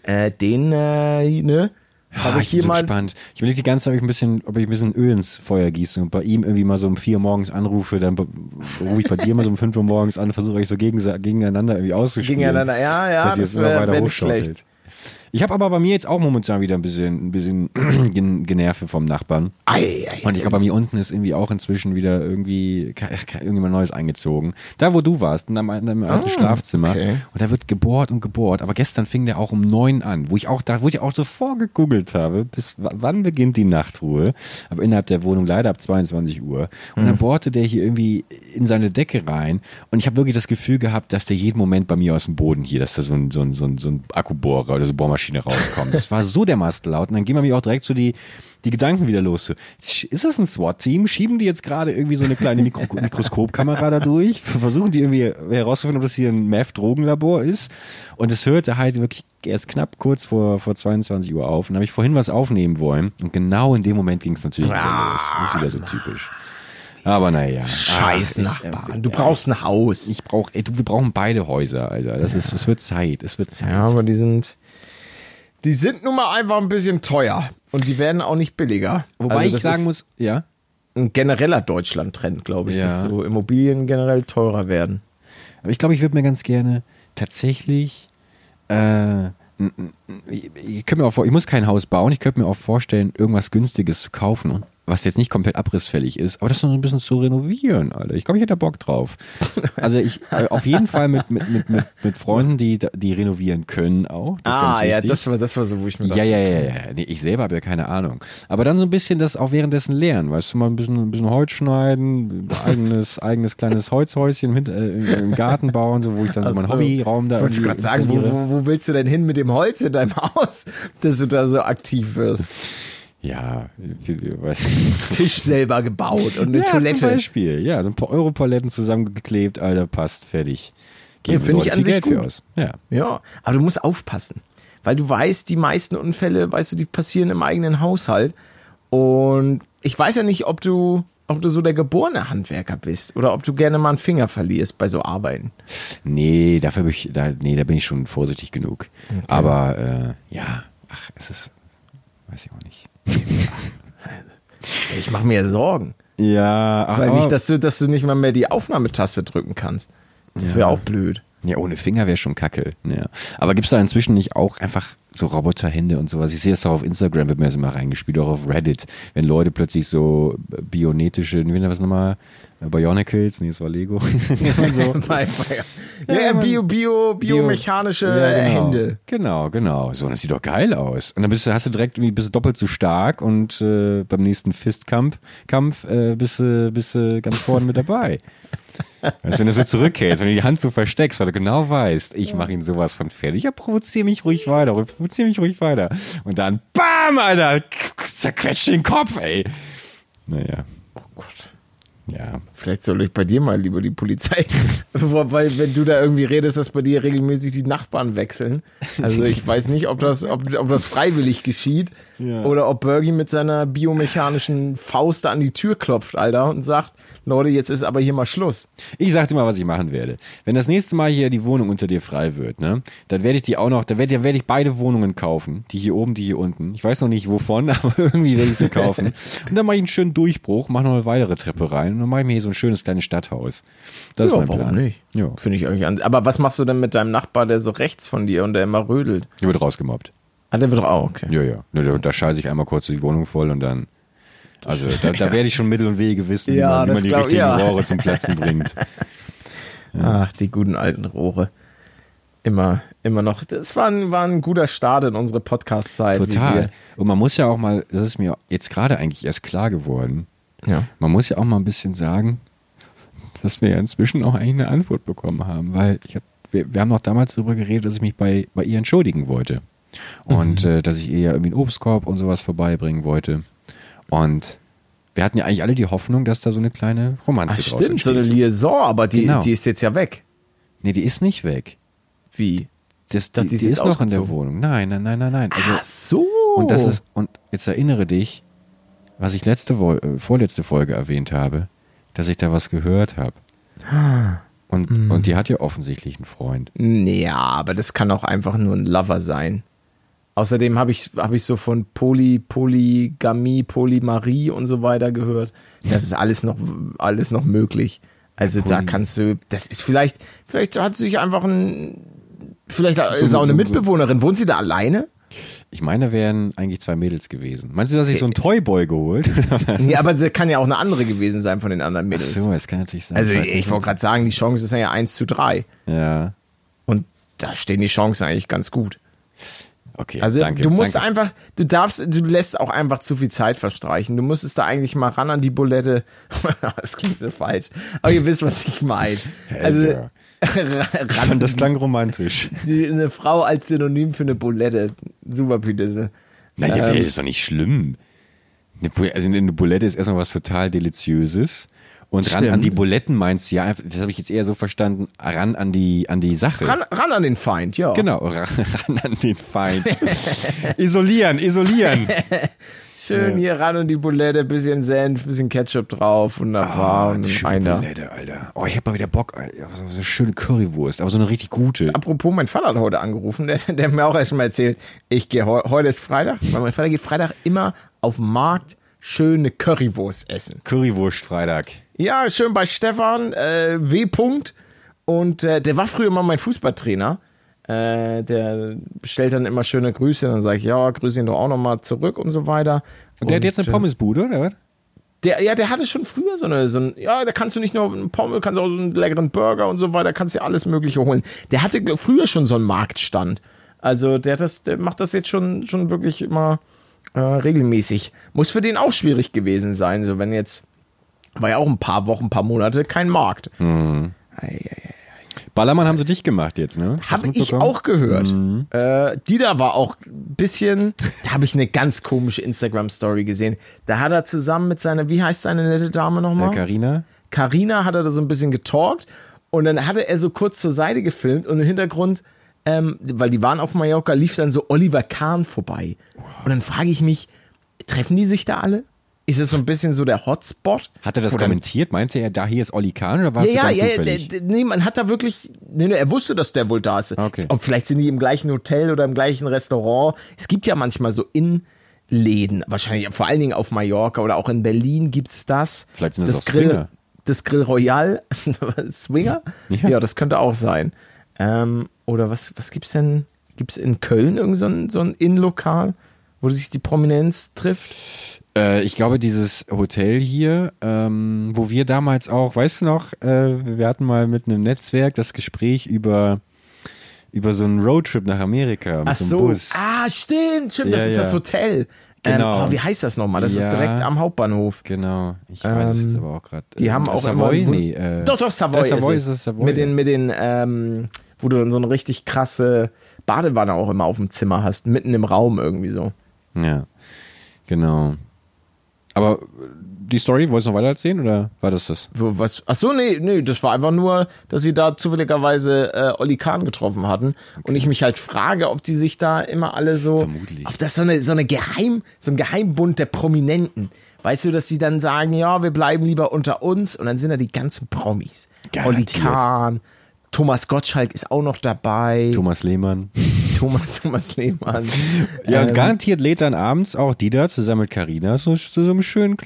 Habe ich hier so mal gespannt. Ich überlege die ganze Zeit, ob ich ein bisschen Öl ins Feuer gieße und bei ihm irgendwie mal so um 4 Uhr morgens anrufe, dann rufe ich bei dir mal so um 5 Uhr morgens an, versuche euch so gegeneinander irgendwie auszuspielen. Gegeneinander, ja, das wäre nicht schlecht. Ich habe aber bei mir jetzt auch momentan wieder ein bisschen Generve vom Nachbarn. Und ich glaube, bei mir unten ist irgendwie auch inzwischen wieder irgendjemand Neues eingezogen. Da, wo du warst, in deinem alten Schlafzimmer. Okay. Und da wird gebohrt und gebohrt. Aber gestern fing der auch um 9 an, wo ich auch so vorgegoogelt habe, bis wann beginnt die Nachtruhe. Aber innerhalb der Wohnung leider ab 22 Uhr. Und dann bohrte der hier irgendwie in seine Decke rein. Und ich habe wirklich das Gefühl gehabt, dass der jeden Moment bei mir aus dem Boden hier, dass da so ein Akkubohrer oder so Bohrmaschine rauskommt. Das war so dermaßen laut. Und dann gehen bei mir auch direkt so die Gedanken wieder los. So, ist das ein SWAT-Team? Schieben die jetzt gerade irgendwie so eine kleine Mikroskopkamera da durch? Versuchen die irgendwie herauszufinden, ob das hier ein Meth-Drogenlabor ist? Und es hörte halt wirklich erst knapp kurz vor 22 Uhr auf. Und dann habe ich vorhin was aufnehmen wollen. Und genau in dem Moment ging es natürlich wieder los. Das ist wieder so typisch. Aber naja. Scheiß Nachbarn. Du brauchst ein Haus. Wir brauchen beide Häuser, Alter. Es wird Zeit. Ja, aber die sind nun mal einfach ein bisschen teuer. Und die werden auch nicht billiger. Wobei also ich sagen muss, ja. Ein genereller Deutschland-Trend, glaube ich, dass so Immobilien generell teurer werden. Aber ich glaube, ich würde mir ganz gerne tatsächlich, ich muss kein Haus bauen, ich könnte mir auch vorstellen, irgendwas Günstiges zu kaufen, was jetzt nicht komplett abrissfällig ist, aber das noch ein bisschen zu renovieren, Alter. Ich glaube, ich hätte da Bock drauf. Also auf jeden Fall mit Freunden, die renovieren können auch. Das ist ganz wichtig. Das war so, wo ich mir dachte. Ja. Nee, ich selber habe ja keine Ahnung. Aber dann so ein bisschen das auch währenddessen lernen, weißt du, mal ein bisschen Holz schneiden, eigenes kleines Holzhäuschen im Garten bauen, so wo ich dann so meinen Hobbyraum da irgendwie installiere. Ich wollte gerade sagen, wo willst du denn hin mit dem Holz in deinem Haus, dass du da so aktiv wirst? Ja, Tisch selber gebaut und eine Toilette. Zum Beispiel. Ja, so ein paar Europaletten zusammengeklebt, Alter, passt, fertig. Finde ich an sich gut. Aus. Ja, aber du musst aufpassen, weil du weißt, die meisten Unfälle, die passieren im eigenen Haushalt. Und ich weiß ja nicht, ob du so der geborene Handwerker bist oder ob du gerne mal einen Finger verlierst bei so Arbeiten. Nee, da bin ich schon vorsichtig genug. Okay. Aber es ist, weiß ich auch nicht. Ich mache mir Sorgen. Ja, weil nicht, dass du nicht mal mehr die Aufnahmetaste drücken kannst. Das wäre auch blöd. Ja, ohne Finger wäre schon kacke. Ja. Aber gibt es da inzwischen nicht auch einfach so Roboterhände und sowas? Ich sehe das doch auf Instagram, wird mir das immer reingespielt, auch auf Reddit, wenn Leute plötzlich so bionetische, wie nennt man das nochmal? Bionicles? Nee, es war Lego. So. Biomechanische Hände. Genau. So, das sieht doch geil aus. Und dann bist du doppelt so stark und beim nächsten Fistkampf bist du ganz vorne mit dabei. Weißt, wenn du so zurückhältst, wenn du die Hand so versteckst, weil du genau weißt, ich mache ihn sowas von fertig. Ja, provoziere mich ruhig weiter. Und dann, bam, Alter, zerquetscht den Kopf, ey. Naja. Oh Gott. Ja. Vielleicht soll ich bei dir mal lieber die Polizei, weil wenn du da irgendwie redest, dass bei dir regelmäßig die Nachbarn wechseln. Also ich weiß nicht, ob das freiwillig geschieht oder ob Bergie mit seiner biomechanischen Faust da an die Tür klopft, Alter, und sagt, Leute, jetzt ist aber hier mal Schluss. Ich sag dir mal, was ich machen werde. Wenn das nächste Mal hier die Wohnung unter dir frei wird, ne, dann werde ich die auch noch, dann werde ich beide Wohnungen kaufen. Die hier oben, die hier unten. Ich weiß noch nicht wovon, aber irgendwie werde ich sie kaufen. Und dann mache ich einen schönen Durchbruch, mache noch eine weitere Treppe rein und dann mache ich mir hier so ein schönes kleines Stadthaus. Das ist mein Plan. Warum nicht? Ja. Finde ich eigentlich aber was machst du denn mit deinem Nachbar, der so rechts von dir und der immer rödelt? Der wird rausgemobbt. Ah, der wird auch, okay. Ja. Da scheiße ich einmal kurz die Wohnung voll und dann. Also da werde ich schon Mittel und Wege wissen, wie man die richtigen Rohre zum Platzen bringt. Ach, die guten alten Rohre. Immer noch. Das war ein guter Start in unsere Podcast-Zeit. Total. Und man muss ja auch mal, das ist mir jetzt gerade eigentlich erst klar geworden, man muss ja auch mal ein bisschen sagen, dass wir ja inzwischen auch eigentlich eine Antwort bekommen haben, weil wir haben noch damals darüber geredet, dass ich mich bei ihr entschuldigen wollte. Und dass ich ihr ja irgendwie einen Obstkorb und sowas vorbeibringen wollte. Und wir hatten ja eigentlich alle die Hoffnung, dass da so eine kleine Romanze draus entsteht. Stimmt, so eine Liaison, aber die ist jetzt ja weg. Nee, die ist nicht weg. Wie? Die ist noch in der Wohnung. Nein. Also, ach so. Und jetzt erinnere dich, was ich vorletzte Folge erwähnt habe, dass ich da was gehört habe. Und die hat ja offensichtlich einen Freund. Ja, aber das kann auch einfach nur ein Lover sein. Außerdem habe ich so von Polygamie, Polymarie und so weiter gehört. Das ist alles noch möglich. Also da kannst du, das ist vielleicht hat sie sich einfach vielleicht ist auch eine Mitbewohnerin. Wohnt sie da alleine? Ich meine, da wären eigentlich 2 Mädels gewesen. Meinst du, dass ich so einen Toyboy geholt? Ja, aber sie kann ja auch eine andere gewesen sein von den anderen Mädels. Ach so, das kann natürlich sein. Also ich wollte gerade sagen, die Chance ist ja 1:3. Ja. Und da stehen die Chancen eigentlich ganz gut. Okay, also danke. Du musst einfach, du lässt auch einfach zu viel Zeit verstreichen. Du müsstest da eigentlich mal ran an die Bulette. Das klingt so falsch. Aber ihr wisst, was ich meine. Also das klang romantisch. Eine Frau als Synonym für eine Bulette. Super, Peter. Naja, das ist doch nicht schlimm. Eine Bulette ist erstmal was total Deliziöses. Und ran an die Buletten meinst du ja, das habe ich jetzt eher so verstanden, ran an die Sache. Ran an den Feind, ja. Genau, ran an den Feind. Isolieren. Schön hier ran an die Bulette, bisschen Senf, bisschen Ketchup drauf, wunderbar. Eine schöne Bulette, Alter. Oh, ich hab mal wieder Bock, Alter, so eine schöne Currywurst, aber so eine richtig gute. Apropos, mein Vater hat heute angerufen, der hat mir auch erst mal erzählt, ich gehe heute ist Freitag, weil mein Vater geht Freitag immer auf den Markt schöne Currywurst essen. Currywurst-Freitag. Ja, schön bei Stefan, W. Und der war früher mal mein Fußballtrainer. Der bestellt dann immer schöne Grüße. Dann sage ich, ja, grüße ihn doch auch nochmal zurück und so weiter. Und der hat jetzt eine Pommesbude, oder was? Der hatte schon früher da kannst du nicht nur einen Pommes, kannst auch so einen leckeren Burger und so weiter, kannst dir alles Mögliche holen. Der hatte früher schon so einen Marktstand. Also der macht das jetzt schon wirklich immer regelmäßig. Muss für den auch schwierig gewesen sein, so wenn jetzt, war ja auch ein paar Wochen, ein paar Monate kein Markt. Mhm. Ballermann haben sie dich gemacht jetzt, ne? Habe ich auch gehört. Dieter war auch ein bisschen, da habe ich eine ganz komische Instagram-Story gesehen. Da hat er zusammen mit seiner, wie heißt seine nette Dame nochmal? Carina hat er da so ein bisschen getalkt und dann hatte er so kurz zur Seite gefilmt und im Hintergrund, weil die waren auf Mallorca, lief dann so Oliver Kahn vorbei. Und dann frage ich mich, treffen die sich da alle? Ist es so ein bisschen so der Hotspot? Hat er das kommentiert? Meinte er, da hier ist Olli Kahn oder war es ganz zufällig? Nee, man hat da wirklich, er wusste, dass der wohl da ist. Okay. Und vielleicht sind die im gleichen Hotel oder im gleichen Restaurant. Es gibt ja manchmal so Innenläden, wahrscheinlich vor allen Dingen auf Mallorca oder auch in Berlin gibt's das. Vielleicht sind das auch Swinger. Das Grill Royal, Swinger? Ja, das könnte auch sein. Oder was gibt's denn? Gibt's in Köln irgend so ein Innenlokal, wo sich die Prominenz trifft? Ich glaube, dieses Hotel hier, wo wir damals auch, weißt du noch, wir hatten mal mit einem Netzwerk das Gespräch über so einen Roadtrip nach Amerika mit dem Bus. Ah, stimmt, das ist das Hotel. Genau. Wie heißt das nochmal? Das ist direkt am Hauptbahnhof. Genau, ich weiß es jetzt aber auch gerade. Die haben auch Savoy? immer... Doch, Savoy ist es. Savoy. Mit den wo du dann so eine richtig krasse Badewanne auch immer auf dem Zimmer hast, mitten im Raum irgendwie so. Ja, genau. Aber die Story, wolltest du noch weiter erzählen oder war das? Was? Ach so, nee, das war einfach nur, dass sie da zufälligerweise Olli Kahn getroffen hatten. Okay. Und ich mich halt frage, ob die sich da immer alle so, vermutlich, ob das so ein Geheimbund der Prominenten. Weißt du, dass sie dann sagen, ja, wir bleiben lieber unter uns und dann sind da die ganzen Promis. Garantiert. Olli Kahn, Thomas Gottschalk ist auch noch dabei. Thomas Lehmann. Thomas Lehmann. Ja, und garantiert lädt dann abends auch Dieter zusammen mit Carina so einem schönen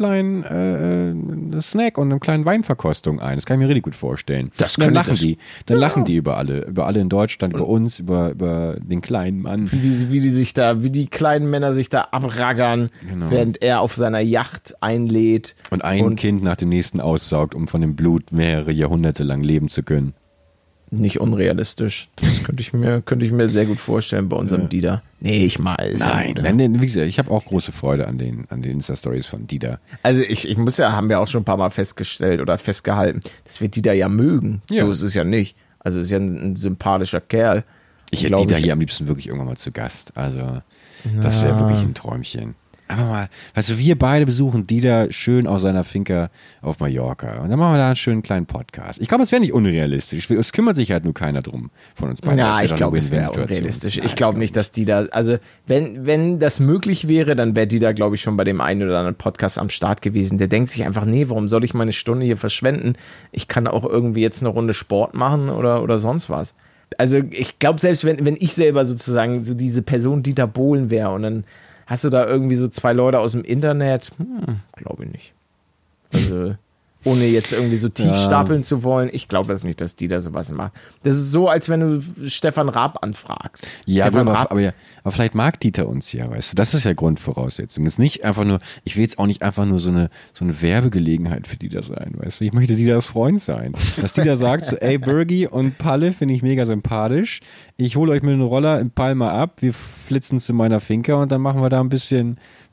kleinen Snack und einer kleinen Weinverkostung ein. Das kann ich mir richtig gut vorstellen. Dann lachen die über alle in Deutschland, über uns, über den kleinen Mann. Wie die kleinen Männer sich da abraggern, genau, während er auf seiner Yacht einlädt. Und ein Kind nach dem nächsten aussaugt, um von dem Blut mehrere Jahrhunderte lang leben zu können. Nicht unrealistisch. Das könnte ich mir sehr gut vorstellen bei unserem Dieter. Nee, ich mal. Nein, wie gesagt, ich habe auch große Freude an den Insta-Stories von Dieter. Also haben wir auch schon ein paar Mal festgestellt oder festgehalten, dass wir Dieter ja mögen. Ja. So ist es ja nicht. Also ist ja ein sympathischer Kerl. Ich hätte Dieter hier am liebsten wirklich irgendwann mal zu Gast. Also das wäre wirklich ein Träumchen. Aber mal, weißt du, wir beide besuchen Dieter schön auf seiner Finca auf Mallorca. Und dann machen wir da einen schönen kleinen Podcast. Ich glaube, es wäre nicht unrealistisch. Es kümmert sich halt nur keiner drum von uns beiden. Ja, ich glaube, es wäre unrealistisch. Ich glaube nicht, dass Dieter, also wenn das möglich wäre, dann wäre Dieter, glaube ich, schon bei dem einen oder anderen Podcast am Start gewesen. Der denkt sich einfach, nee, warum soll ich meine Stunde hier verschwenden? Ich kann auch irgendwie jetzt eine Runde Sport machen oder sonst was. Also ich glaube, selbst wenn ich selber sozusagen so diese Person Dieter Bohlen wäre und dann hast du da irgendwie so zwei Leute aus dem Internet? Glaube ich nicht. Also, ohne jetzt irgendwie so tief stapeln zu wollen, ich glaube das nicht, dass die da sowas macht. Das ist so, als wenn du Stefan Raab anfragst. Ja, aber vielleicht mag Dieter uns ja, weißt du. Das ist ja Grundvoraussetzung. Das ist nicht einfach nur, ich will jetzt auch nicht einfach nur so eine Werbegelegenheit für Dieter sein, weißt du. Ich möchte Dieters Freund sein. Dass Dieter sagt so, ey, Bergi und Palle finde ich mega sympathisch. Ich hole euch mit einem Roller in Palma ab, wir flitzen zu meiner Finca und dann machen wir da ein bisschen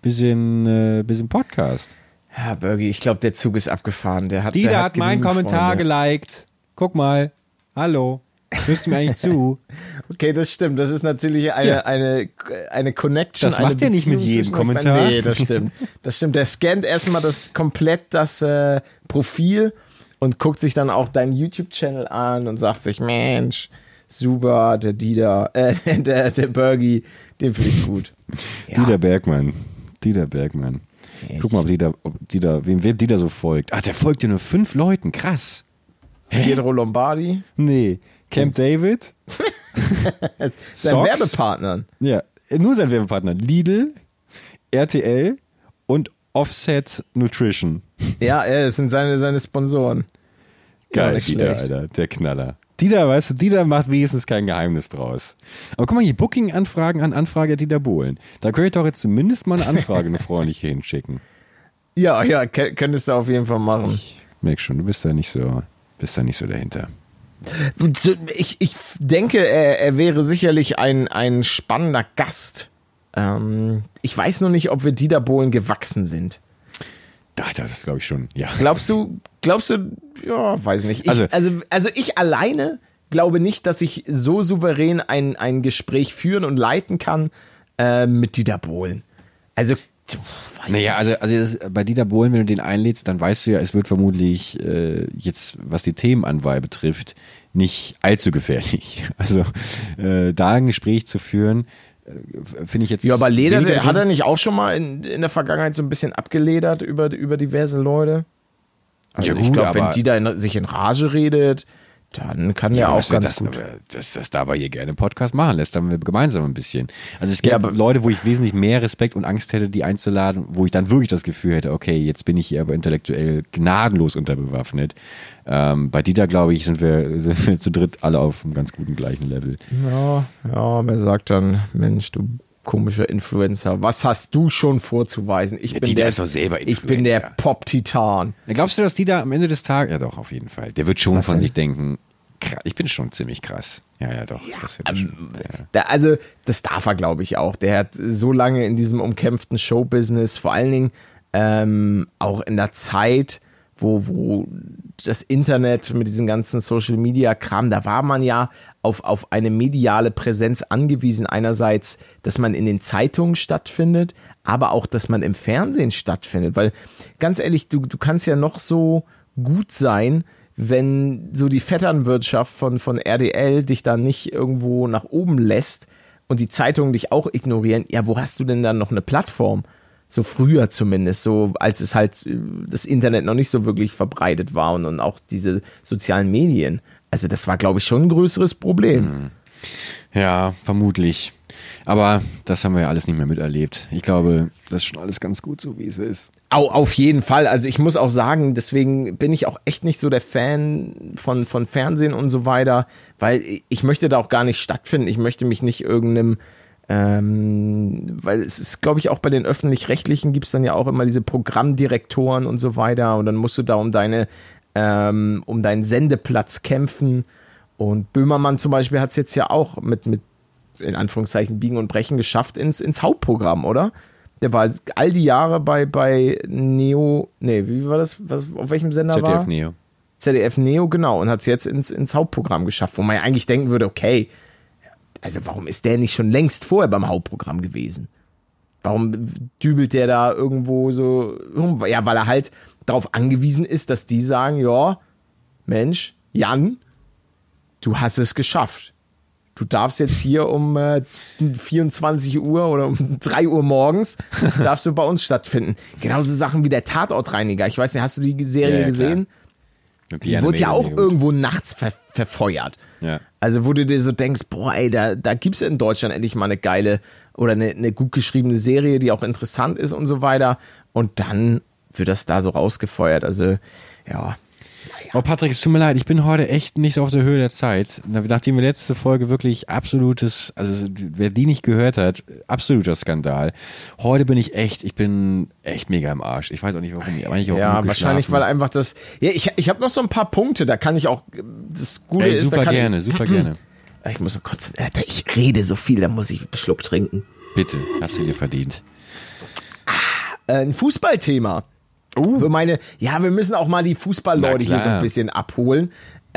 Podcast. Ja, Bergi, ich glaube, der Zug ist abgefahren. Dieter hat meinen Kommentar geliked. Guck mal. Hallo. Hörst du mir eigentlich zu? Okay, das stimmt. Das ist natürlich eine Connection. Das macht er nicht mit jedem Kommentar. Nee, das stimmt. Der scannt erstmal komplett das Profil und guckt sich dann auch deinen YouTube-Channel an und sagt sich, Mensch, super, der Dieter, der Bergi, den finde ich gut. Ja. Dieter Bergmann. Guck mal, wem Dieter so folgt. Ach, der folgt ja nur 5 Leuten. Krass. Pietro Lombardi? Nee. Camp David? Sein Werbepartner. Ja, nur sein Werbepartner. Lidl, RTL und Offset Nutrition. Ja, es sind seine Sponsoren. Geil, Dieter, Alter. Der Knaller. Dieter, weißt du, Dieter macht wenigstens kein Geheimnis draus. Aber guck mal hier, Booking-Anfragen an Anfrage Dieter Bohlen. Da könnte ich doch jetzt zumindest mal eine Anfrage eine freundliche hinschicken. Ja, könntest du auf jeden Fall machen. Ich merke schon, du bist da nicht so dahinter. Ich denke, er wäre sicherlich ein spannender Gast. Ich weiß nur nicht, ob wir Dieter Bohlen gewachsen sind. Das glaube ich schon, ja. Glaubst du, ja, weiß nicht. Also ich alleine glaube nicht, dass ich so souverän ein Gespräch führen und leiten kann mit Dieter Bohlen. Also, bei Dieter Bohlen, wenn du den einlädst, dann weißt du ja, es wird vermutlich jetzt, was die Themenanwahl betrifft, nicht allzu gefährlich. Also da ein Gespräch zu führen, finde ich jetzt. Ja, aber hat er nicht auch schon mal in der Vergangenheit so ein bisschen abgeledert über diverse Leute? Also ja, ich glaube, wenn Dieter sich in Rage redet, dann kann er auch ganz gut. Das darf er hier gerne Podcast machen lässt, dann wir gemeinsam ein bisschen. Also es gibt Leute, wo ich wesentlich mehr Respekt und Angst hätte, die einzuladen, wo ich dann wirklich das Gefühl hätte, okay, jetzt bin ich hier aber intellektuell gnadenlos unterbewaffnet. Bei Dieter, glaube ich, sind wir zu dritt alle auf einem ganz guten gleichen Level. Ja, wer sagt dann, Mensch, du komischer Influencer, was hast du schon vorzuweisen? Dieter ist doch selber Influencer. Ich bin der Pop-Titan. Glaubst du, dass Dieter am Ende des Tages, ja doch, auf jeden Fall, der wird schon von sich denken, ich bin schon ziemlich krass. Ja, doch. Ja, also, das darf er, glaube ich, auch. Der hat so lange in diesem umkämpften Showbusiness, vor allen Dingen auch in der Zeit, wo das Internet mit diesem ganzen Social-Media-Kram, da war man ja auf eine mediale Präsenz angewiesen. Einerseits, dass man in den Zeitungen stattfindet, aber auch, dass man im Fernsehen stattfindet. Weil, ganz ehrlich, du kannst ja noch so gut sein, wenn so die Vetternwirtschaft von RTL dich da nicht irgendwo nach oben lässt und die Zeitungen dich auch ignorieren. Ja, wo hast du denn dann noch eine Plattform? So früher zumindest, so als es halt das Internet noch nicht so wirklich verbreitet war und auch diese sozialen Medien. Also das war, glaube ich, schon ein größeres Problem. Ja, vermutlich. Aber das haben wir ja alles nicht mehr miterlebt. Ich glaube, das ist schon alles ganz gut, so wie es ist. Auf jeden Fall. Also ich muss auch sagen, deswegen bin ich auch echt nicht so der Fan von Fernsehen und so weiter, weil ich möchte da auch gar nicht stattfinden. Ich möchte mich nicht irgendeinem weil es ist, glaube ich, auch bei den Öffentlich-Rechtlichen gibt es dann ja auch immer diese Programmdirektoren und so weiter und dann musst du da um deinen Sendeplatz kämpfen und Böhmermann zum Beispiel hat es jetzt ja auch mit in Anführungszeichen Biegen und Brechen geschafft ins Hauptprogramm, oder? Der war all die Jahre bei Neo, wie war das, auf welchem Sender ZDF war? Neo. ZDF Neo, genau, und hat es jetzt ins Hauptprogramm geschafft, wo man ja eigentlich denken würde, okay, also warum ist der nicht schon längst vorher beim Hauptprogramm gewesen? Warum dübelt der da irgendwo so rum? Ja, weil er halt darauf angewiesen ist, dass die sagen, ja, Mensch, Jan, du hast es geschafft. Du darfst jetzt hier um 24 Uhr oder um 3 Uhr morgens, darfst du bei uns stattfinden. Genauso Sachen wie der Tatortreiniger. Ich weiß nicht, hast du die Serie gesehen? Die wurde ja auch irgendwo nachts verfeuert. Ja. Also wo du dir so denkst, boah ey, da gibt's in Deutschland endlich mal eine geile oder eine gut geschriebene Serie, die auch interessant ist und so weiter. Und dann wird das da so rausgefeuert. Also ja. Oh Patrick, es tut mir leid, ich bin heute echt nicht so auf der Höhe der Zeit. Nachdem wir letzte Folge wirklich absolutes, also wer die nicht gehört hat, absoluter Skandal. Heute bin ich bin echt mega im Arsch. Ich weiß auch nicht warum. Ja, wahrscheinlich, weil einfach das, ja, ich habe noch so ein paar Punkte, da kann ich auch, das Gute ist, super gerne. Ich muss noch kurz, ich rede so viel, da muss ich einen Schluck trinken. Bitte, hast du dir verdient. Ein Fußballthema. Für wir müssen auch mal die Fußballleute hier so ein bisschen abholen.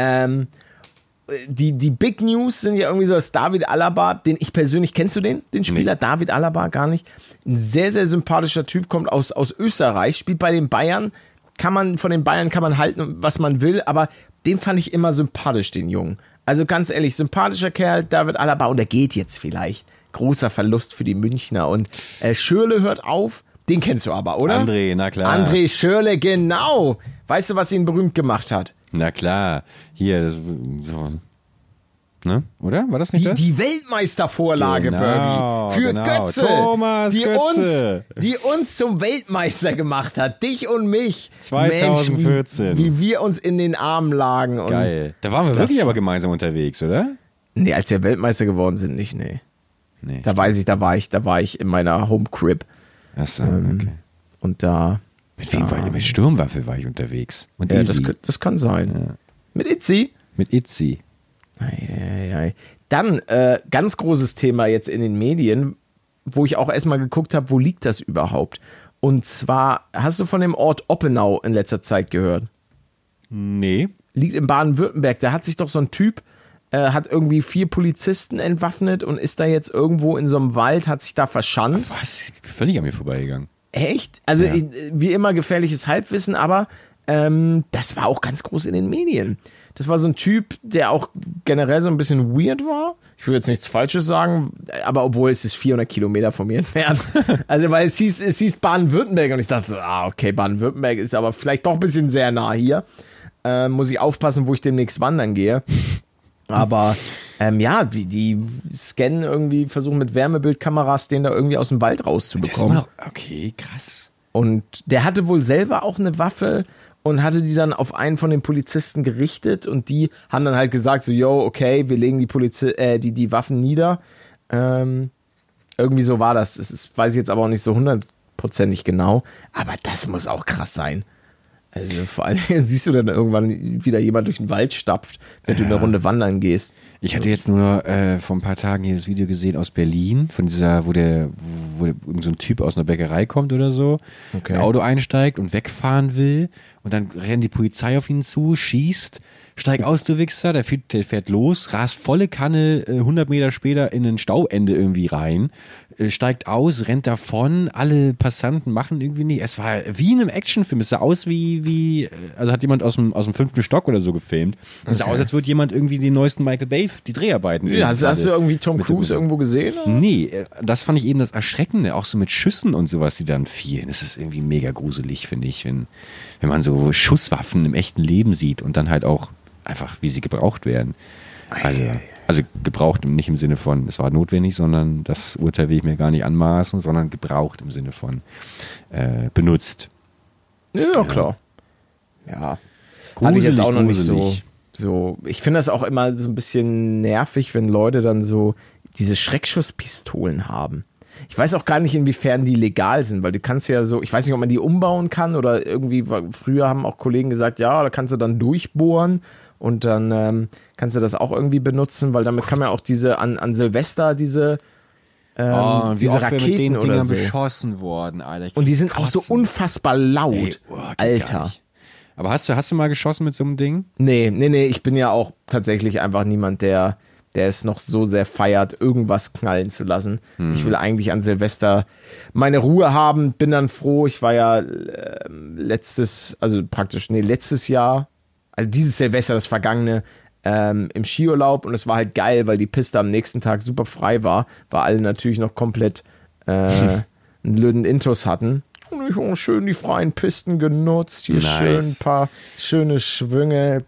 Die Big News sind ja irgendwie so, dass David Alaba, den ich persönlich, kennst du den Spieler? Nee. David Alaba gar nicht. Ein sehr, sehr sympathischer Typ, kommt aus Österreich, spielt bei den Bayern. Von den Bayern kann man halten, was man will, aber den fand ich immer sympathisch, den Jungen. Also ganz ehrlich, sympathischer Kerl, David Alaba, und er geht jetzt vielleicht. Großer Verlust für die Münchner. Und Schürrle hört auf. Den kennst du aber, oder? André, na klar. André Schürrle, genau. Weißt du, was ihn berühmt gemacht hat? Na klar. Hier, so. Ne? Oder? War das nicht das? Die Weltmeistervorlage, genau, Bergi. Für Götze. Thomas Götze. Die uns zum Weltmeister gemacht hat. Dich und mich. 2014. Mensch, wie wir uns in den Armen lagen. Und geil. Da waren wir wirklich aber gemeinsam unterwegs, oder? Nee, als wir Weltmeister geworden sind, nicht, nee. Da weiß ich, da war ich in meiner Home Crib. Achso, okay. Und da. Mit wem war ich? Mit Sturmwaffe war ich unterwegs. Und ja, das kann sein. Ja. Mit Itzi? Mit Itzi. Ei. Dann, ganz großes Thema jetzt in den Medien, wo ich auch erstmal geguckt habe, wo liegt das überhaupt? Und zwar, hast du von dem Ort Oppenau in letzter Zeit gehört? Nee. Liegt in Baden-Württemberg. Da hat sich doch so ein Typ, hat irgendwie 4 Polizisten entwaffnet und ist da jetzt irgendwo in so einem Wald, hat sich da verschanzt. Was? Völlig an mir vorbeigegangen. Echt? Also wie immer gefährliches Halbwissen, aber das war auch ganz groß in den Medien. Das war so ein Typ, der auch generell so ein bisschen weird war. Ich will jetzt nichts Falsches sagen, aber obwohl es ist 400 Kilometer von mir entfernt. Also weil es hieß Baden-Württemberg und ich dachte so, okay, Baden-Württemberg ist aber vielleicht doch ein bisschen sehr nah hier. Muss ich aufpassen, wo ich demnächst wandern gehe. Aber die scannen irgendwie, versuchen mit Wärmebildkameras den da irgendwie aus dem Wald rauszubekommen. Okay, krass. Und der hatte wohl selber auch eine Waffe und hatte die dann auf einen von den Polizisten gerichtet und die haben dann halt gesagt so, yo, okay, wir legen die Waffen nieder. Irgendwie so war das. Weiß ich jetzt aber auch nicht so 100% genau. Aber das muss auch krass sein. Also vor allem siehst du dann irgendwann wieder jemand durch den Wald stapft, wenn du eine Runde wandern gehst. Ich hatte jetzt nur vor ein paar Tagen hier das Video gesehen aus Berlin, von dieser, wo irgend so ein Typ aus einer Bäckerei kommt oder so, Okay. ein Auto einsteigt und wegfahren will und dann rennt die Polizei auf ihn zu, schießt, steig aus, du Wichser, der fährt los, rast volle Kanne 100 Meter später in ein Stauende irgendwie rein, steigt aus, rennt davon, alle Passanten machen irgendwie nicht. Es war wie in einem Actionfilm, es sah aus also hat jemand aus dem 5. Stock oder so gefilmt. Es sah aus, als würde jemand irgendwie den neuesten Michael Bay, die Dreharbeiten. Ja, hast du irgendwie Tom Cruise irgendwo gesehen? Oder? Nee, das fand ich eben das Erschreckende, auch so mit Schüssen und sowas, die dann fielen. Das ist irgendwie mega gruselig, finde ich, wenn man so Schusswaffen im echten Leben sieht und dann halt auch einfach, wie sie gebraucht werden. Also gebraucht nicht im Sinne von, es war notwendig, sondern das Urteil will ich mir gar nicht anmaßen, sondern gebraucht im Sinne von benutzt. Ja, klar. Ja. Gruselig, Hatte ich jetzt auch noch nicht gruselig. so. Ich finde das auch immer so ein bisschen nervig, wenn Leute dann so diese Schreckschusspistolen haben. Ich weiß auch gar nicht, inwiefern die legal sind, weil du kannst ja so, ich weiß nicht, ob man die umbauen kann oder irgendwie, früher haben auch Kollegen gesagt, ja, da kannst du dann durchbohren und dann kannst du das auch irgendwie benutzen, weil damit kann man auch an Silvester diese Wie diese oft wir Raketen mit den oder Dingern so. beschossen worden, Alter. Ich Und die krieg sind auch so Kotzen. unfassbar laut. Ey, geht gar Alter. nicht. Aber hast du mal geschossen mit so einem Ding? Nee, ich bin ja auch tatsächlich einfach niemand, der es noch so sehr feiert, irgendwas knallen zu lassen. Ich will eigentlich an Silvester meine Ruhe haben, bin dann froh. Ich war ja letztes Jahr, also dieses Silvester, das vergangene, im Skiurlaub und es war halt geil, weil die Piste am nächsten Tag super frei war, weil alle natürlich noch komplett einen blöden Intus hatten. Und ich habe schön die freien Pisten genutzt, hier Nice. schön ein paar schöne Schwünge.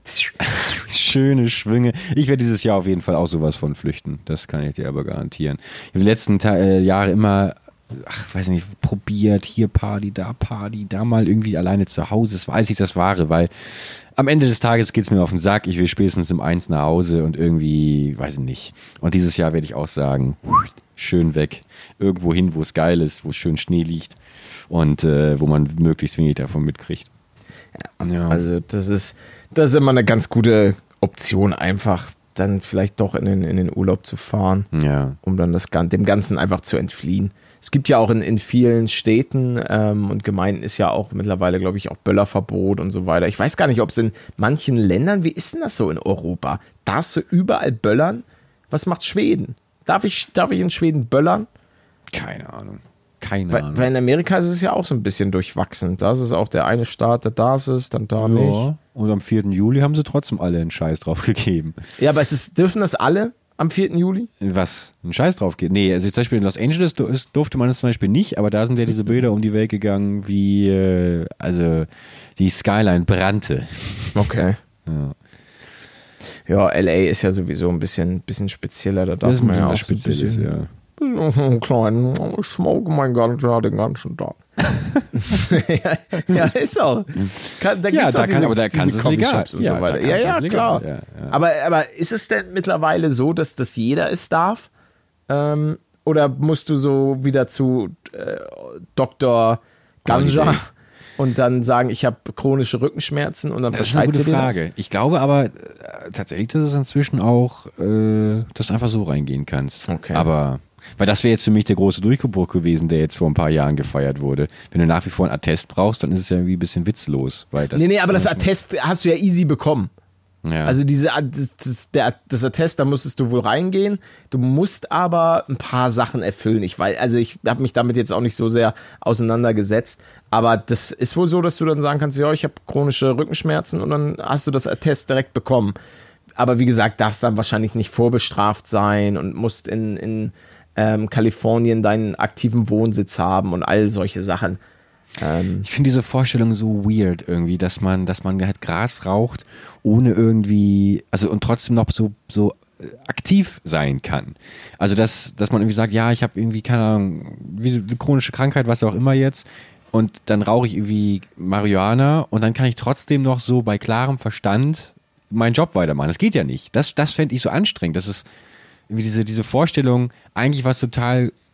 Schöne Schwünge. Ich werde dieses Jahr auf jeden Fall auch sowas von flüchten. Das kann ich dir aber garantieren. Ich habe die letzten Jahre immer, weiß nicht, probiert, hier Party, da mal irgendwie alleine zu Hause. Das weiß ich das Wahre, weil am Ende des Tages geht es mir auf den Sack. Ich will spätestens um 1 nach Hause und irgendwie, weiß ich nicht. Und dieses Jahr werde ich auch sagen, schön weg. Irgendwo hin, wo es geil ist, wo es schön Schnee liegt und wo man möglichst wenig davon mitkriegt. Ja. Also das ist immer eine ganz gute Option, einfach dann vielleicht doch in den Urlaub zu fahren, Ja. um dann dem Ganzen einfach zu entfliehen. Es gibt ja auch in vielen Städten und Gemeinden ist ja auch mittlerweile, glaube ich, auch Böllerverbot und so weiter. Ich weiß gar nicht, ob es in manchen Ländern, wie ist denn das so in Europa? Darfst du überall böllern? Was macht Schweden? Darf ich in Schweden böllern? Keine Ahnung. Weil in Amerika ist es ja auch so ein bisschen durchwachsen. Da ist es auch der eine Staat, der darf es, dann da nicht. Ja. Und am 4. Juli haben sie trotzdem alle einen Scheiß drauf gegeben. Ja, aber dürfen das alle am 4. Juli? Was? Einen Scheiß drauf geht? Nee, also zum Beispiel in Los Angeles durfte man das zum Beispiel nicht, aber da sind ja diese Bilder um die Welt gegangen, wie also die Skyline brannte. Okay. Ja, LA ist ja sowieso ein bisschen spezieller, da darf man ja auch so ein bisschen, ja. kleinen, ich smoke mein Ganja den ganzen Tag. ja, ist auch. Aber da kannst du es legal. Und so weiter. Ja, klar. Ja. Aber ist es denn mittlerweile so, dass das jeder es darf? Oder musst du so wieder zu Dr. Ganja und dann sagen, ich habe chronische Rückenschmerzen und dann Das ist eine verschreibt gute dir das? Frage. Ich glaube aber tatsächlich, dass es inzwischen auch, dass du einfach so reingehen kannst. Okay. Aber, weil das wäre jetzt für mich der große Durchbruch gewesen, der jetzt vor ein paar Jahren gefeiert wurde. Wenn du nach wie vor einen Attest brauchst, dann ist es ja irgendwie ein bisschen witzlos. Weil Aber das Attest hast du ja easy bekommen. Ja. Also das Attest, da musstest du wohl reingehen. Du musst aber ein paar Sachen erfüllen. Ich habe mich damit jetzt auch nicht so sehr auseinandergesetzt. Aber das ist wohl so, dass du dann sagen kannst, ja, ich habe chronische Rückenschmerzen und dann hast du das Attest direkt bekommen. Aber wie gesagt, darfst dann wahrscheinlich nicht vorbestraft sein und musst in Kalifornien deinen aktiven Wohnsitz haben und all solche Sachen. Ich finde diese Vorstellung so weird irgendwie, dass man halt Gras raucht, ohne irgendwie, also und trotzdem noch so aktiv sein kann. Also dass man irgendwie sagt, ja, ich habe irgendwie, keine Ahnung, wie eine chronische Krankheit, was auch immer jetzt, und dann rauche ich irgendwie Marihuana und dann kann ich trotzdem noch so bei klarem Verstand meinen Job weitermachen. Das geht ja nicht. Das fände ich so anstrengend. Das ist irgendwie diese Vorstellung, eigentlich was total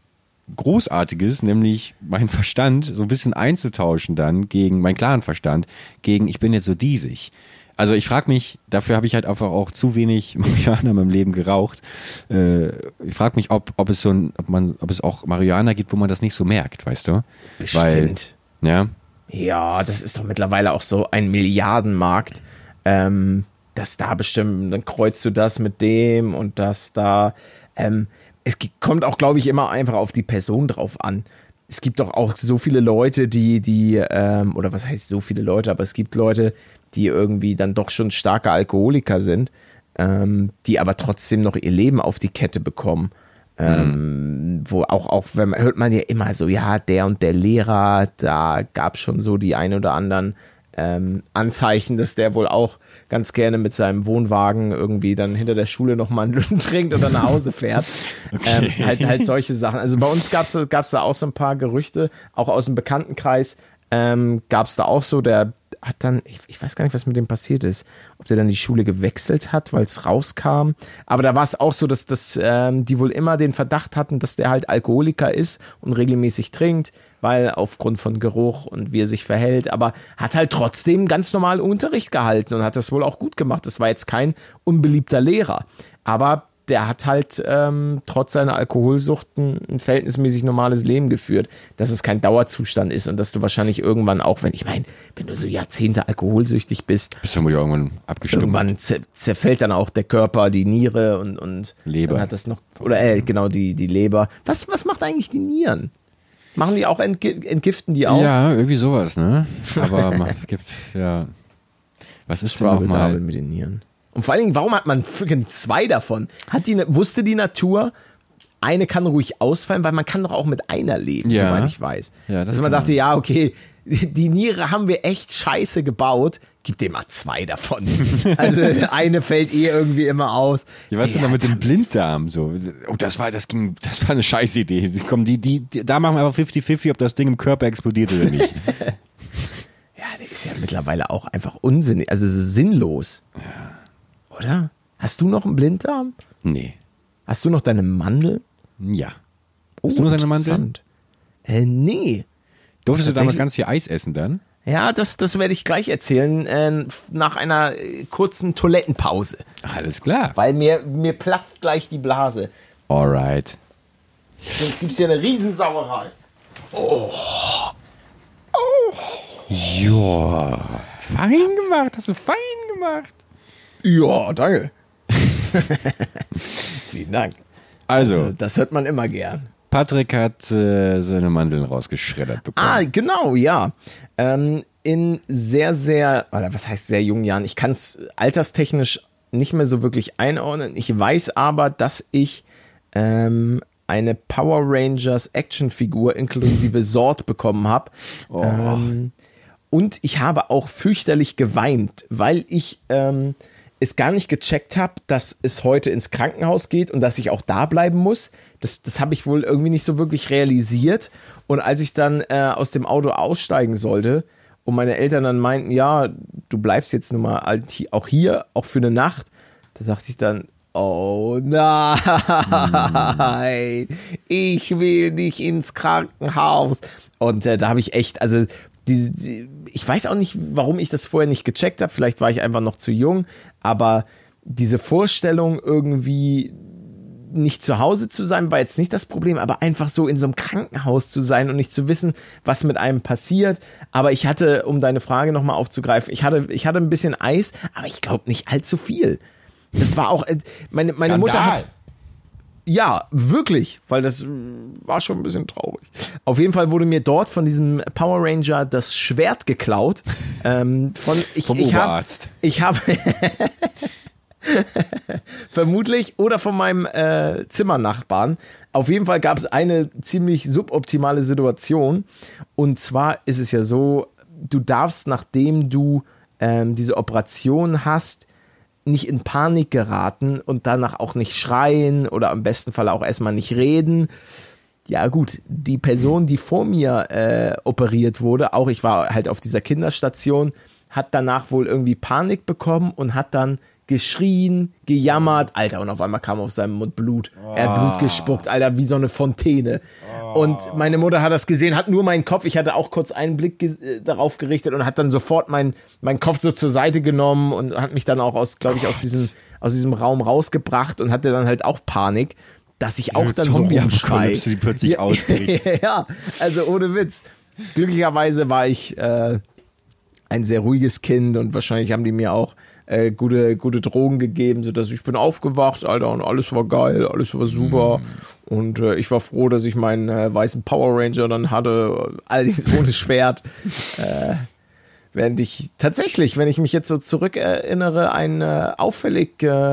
Großartiges, nämlich meinen Verstand so ein bisschen einzutauschen dann gegen meinen klaren Verstand, gegen ich bin jetzt so diesig. Also ich frage mich, dafür habe ich halt einfach auch zu wenig Marihuana in meinem Leben geraucht. Ich frage mich, ob es auch Marihuana gibt, wo man das nicht so merkt, weißt du? Bestimmt. Ja. Ja, das ist doch mittlerweile auch so ein Milliardenmarkt, dass da bestimmt, dann kreuzt du das mit dem und das da. Es kommt auch, glaube ich, immer einfach auf die Person drauf an. Es gibt doch auch so viele Leute, die oder was heißt so viele Leute, aber es gibt Leute, die irgendwie dann doch schon starke Alkoholiker sind, die aber trotzdem noch ihr Leben auf die Kette bekommen. Wo auch wenn man, hört man ja immer so, ja, der und der Lehrer, da gab es schon so die ein oder anderen Anzeichen, dass der wohl auch ganz gerne mit seinem Wohnwagen irgendwie dann hinter der Schule nochmal einen Lütten trinkt und dann nach Hause fährt. Okay. Halt solche Sachen. Also bei uns gab's da auch so ein paar Gerüchte, auch aus dem Bekanntenkreis gab es da auch so, der hat dann, ich weiß gar nicht, was mit dem passiert ist, ob der dann die Schule gewechselt hat, weil es rauskam. Aber da war es auch so, dass die wohl immer den Verdacht hatten, dass der halt Alkoholiker ist und regelmäßig trinkt, weil aufgrund von Geruch und wie er sich verhält, aber hat halt trotzdem ganz normal Unterricht gehalten und hat das wohl auch gut gemacht. Das war jetzt kein unbeliebter Lehrer, aber der hat halt trotz seiner Alkoholsucht ein verhältnismäßig normales Leben geführt, dass es kein Dauerzustand ist und dass du wahrscheinlich irgendwann auch, wenn du so Jahrzehnte alkoholsüchtig bist, bist du wohl irgendwann abgestumpft. Irgendwann zerfällt dann auch der Körper, die Niere und Leber. Dann hat das noch, oder genau, die Leber. Was macht eigentlich die Nieren? Machen die auch, entgiften die auch? Ja, irgendwie sowas, ne? Aber man gibt, ja. Was ist denn nochmal mit den Nieren? Und vor allen Dingen, warum hat man freaking 2 davon? Wusste die Natur, eine kann ruhig ausfallen, weil man kann doch auch mit einer leben, soweit ich weiß. Ja, dass man dachte, ja, okay, die Niere haben wir echt scheiße gebaut, gib dir mal 2 davon. Also eine fällt irgendwie immer aus. Ja, was ist denn da mit dem Blinddarm so? Oh, das war eine Scheißidee. Komm, da machen wir einfach 50-50, ob das Ding im Körper explodiert oder nicht. Ja, der ist ja mittlerweile auch einfach unsinnig, also sinnlos. Ja. Oder? Hast du noch einen Blinddarm? Nee. Hast du noch deine Mandel? Ja. Hast du noch deine Mandel? Nee. Durftest du damals ganz viel Eis essen dann? Ja, das werde ich gleich erzählen, nach einer kurzen Toilettenpause. Alles klar. Weil mir platzt gleich die Blase. Alright. Sonst gibt es hier eine Riesensauerei. Oh. Ja. Fein gemacht, hast du fein gemacht. Ja, danke. Vielen Dank. Also, das hört man immer gern. Patrick hat seine Mandeln rausgeschreddert bekommen. Ah, genau, ja. In sehr, sehr, oder was heißt sehr jungen Jahren, ich kann es alterstechnisch nicht mehr so wirklich einordnen. Ich weiß aber, dass ich eine Power Rangers Actionfigur inklusive Sword bekommen habe. Oh. Und ich habe auch fürchterlich geweint, weil ich es gar nicht gecheckt habe, dass es heute ins Krankenhaus geht und dass ich auch da bleiben muss. Das habe ich wohl irgendwie nicht so wirklich realisiert. Und als ich dann aus dem Auto aussteigen sollte und meine Eltern dann meinten, ja, du bleibst jetzt nun mal auch hier, auch für eine Nacht, da dachte ich dann, oh nein, ich will nicht ins Krankenhaus. Und da habe ich echt, also ich weiß auch nicht, warum ich das vorher nicht gecheckt habe. Vielleicht war ich einfach noch zu jung, aber diese Vorstellung, irgendwie nicht zu Hause zu sein, war jetzt nicht das Problem, aber einfach so in so einem Krankenhaus zu sein und nicht zu wissen, was mit einem passiert. Aber ich hatte, um deine Frage nochmal aufzugreifen, ich hatte ein bisschen Eis, aber ich glaube nicht allzu viel. Das war auch, meine Mutter hat... Ja, wirklich, weil das war schon ein bisschen traurig. Auf jeden Fall wurde mir dort von diesem Power Ranger das Schwert geklaut. Vom Oberarzt. Ich habe vermutlich oder von meinem Zimmernachbarn. Auf jeden Fall gab es eine ziemlich suboptimale Situation. Und zwar ist es ja so, du darfst, nachdem du diese Operation hast, nicht in Panik geraten und danach auch nicht schreien oder im besten Fall auch erstmal nicht reden. Ja gut, die Person, die vor mir operiert wurde, auch ich war halt auf dieser Kinderstation, hat danach wohl irgendwie Panik bekommen und hat dann geschrien, gejammert, Alter, und auf einmal kam auf seinem Mund Blut. Er hat Blut gespuckt, Alter, wie so eine Fontäne. Und meine Mutter hat das gesehen, hat nur meinen Kopf, ich hatte auch kurz einen Blick darauf gerichtet und hat dann sofort meinen Kopf so zur Seite genommen und hat mich dann auch aus diesem Raum rausgebracht und hatte dann halt auch Panik, dass ich auch dann so rumschrei. Die plötzlich ausbricht. Ja, also ohne Witz. Glücklicherweise war ich ein sehr ruhiges Kind und wahrscheinlich haben die mir auch gute Drogen gegeben, sodass ich bin aufgewacht, Alter, und alles war geil, alles war super. Und ich war froh, dass ich meinen weißen Power Ranger dann hatte, allerdings ohne Schwert. Während ich tatsächlich, wenn ich mich jetzt so zurückerinnere, einen auffällig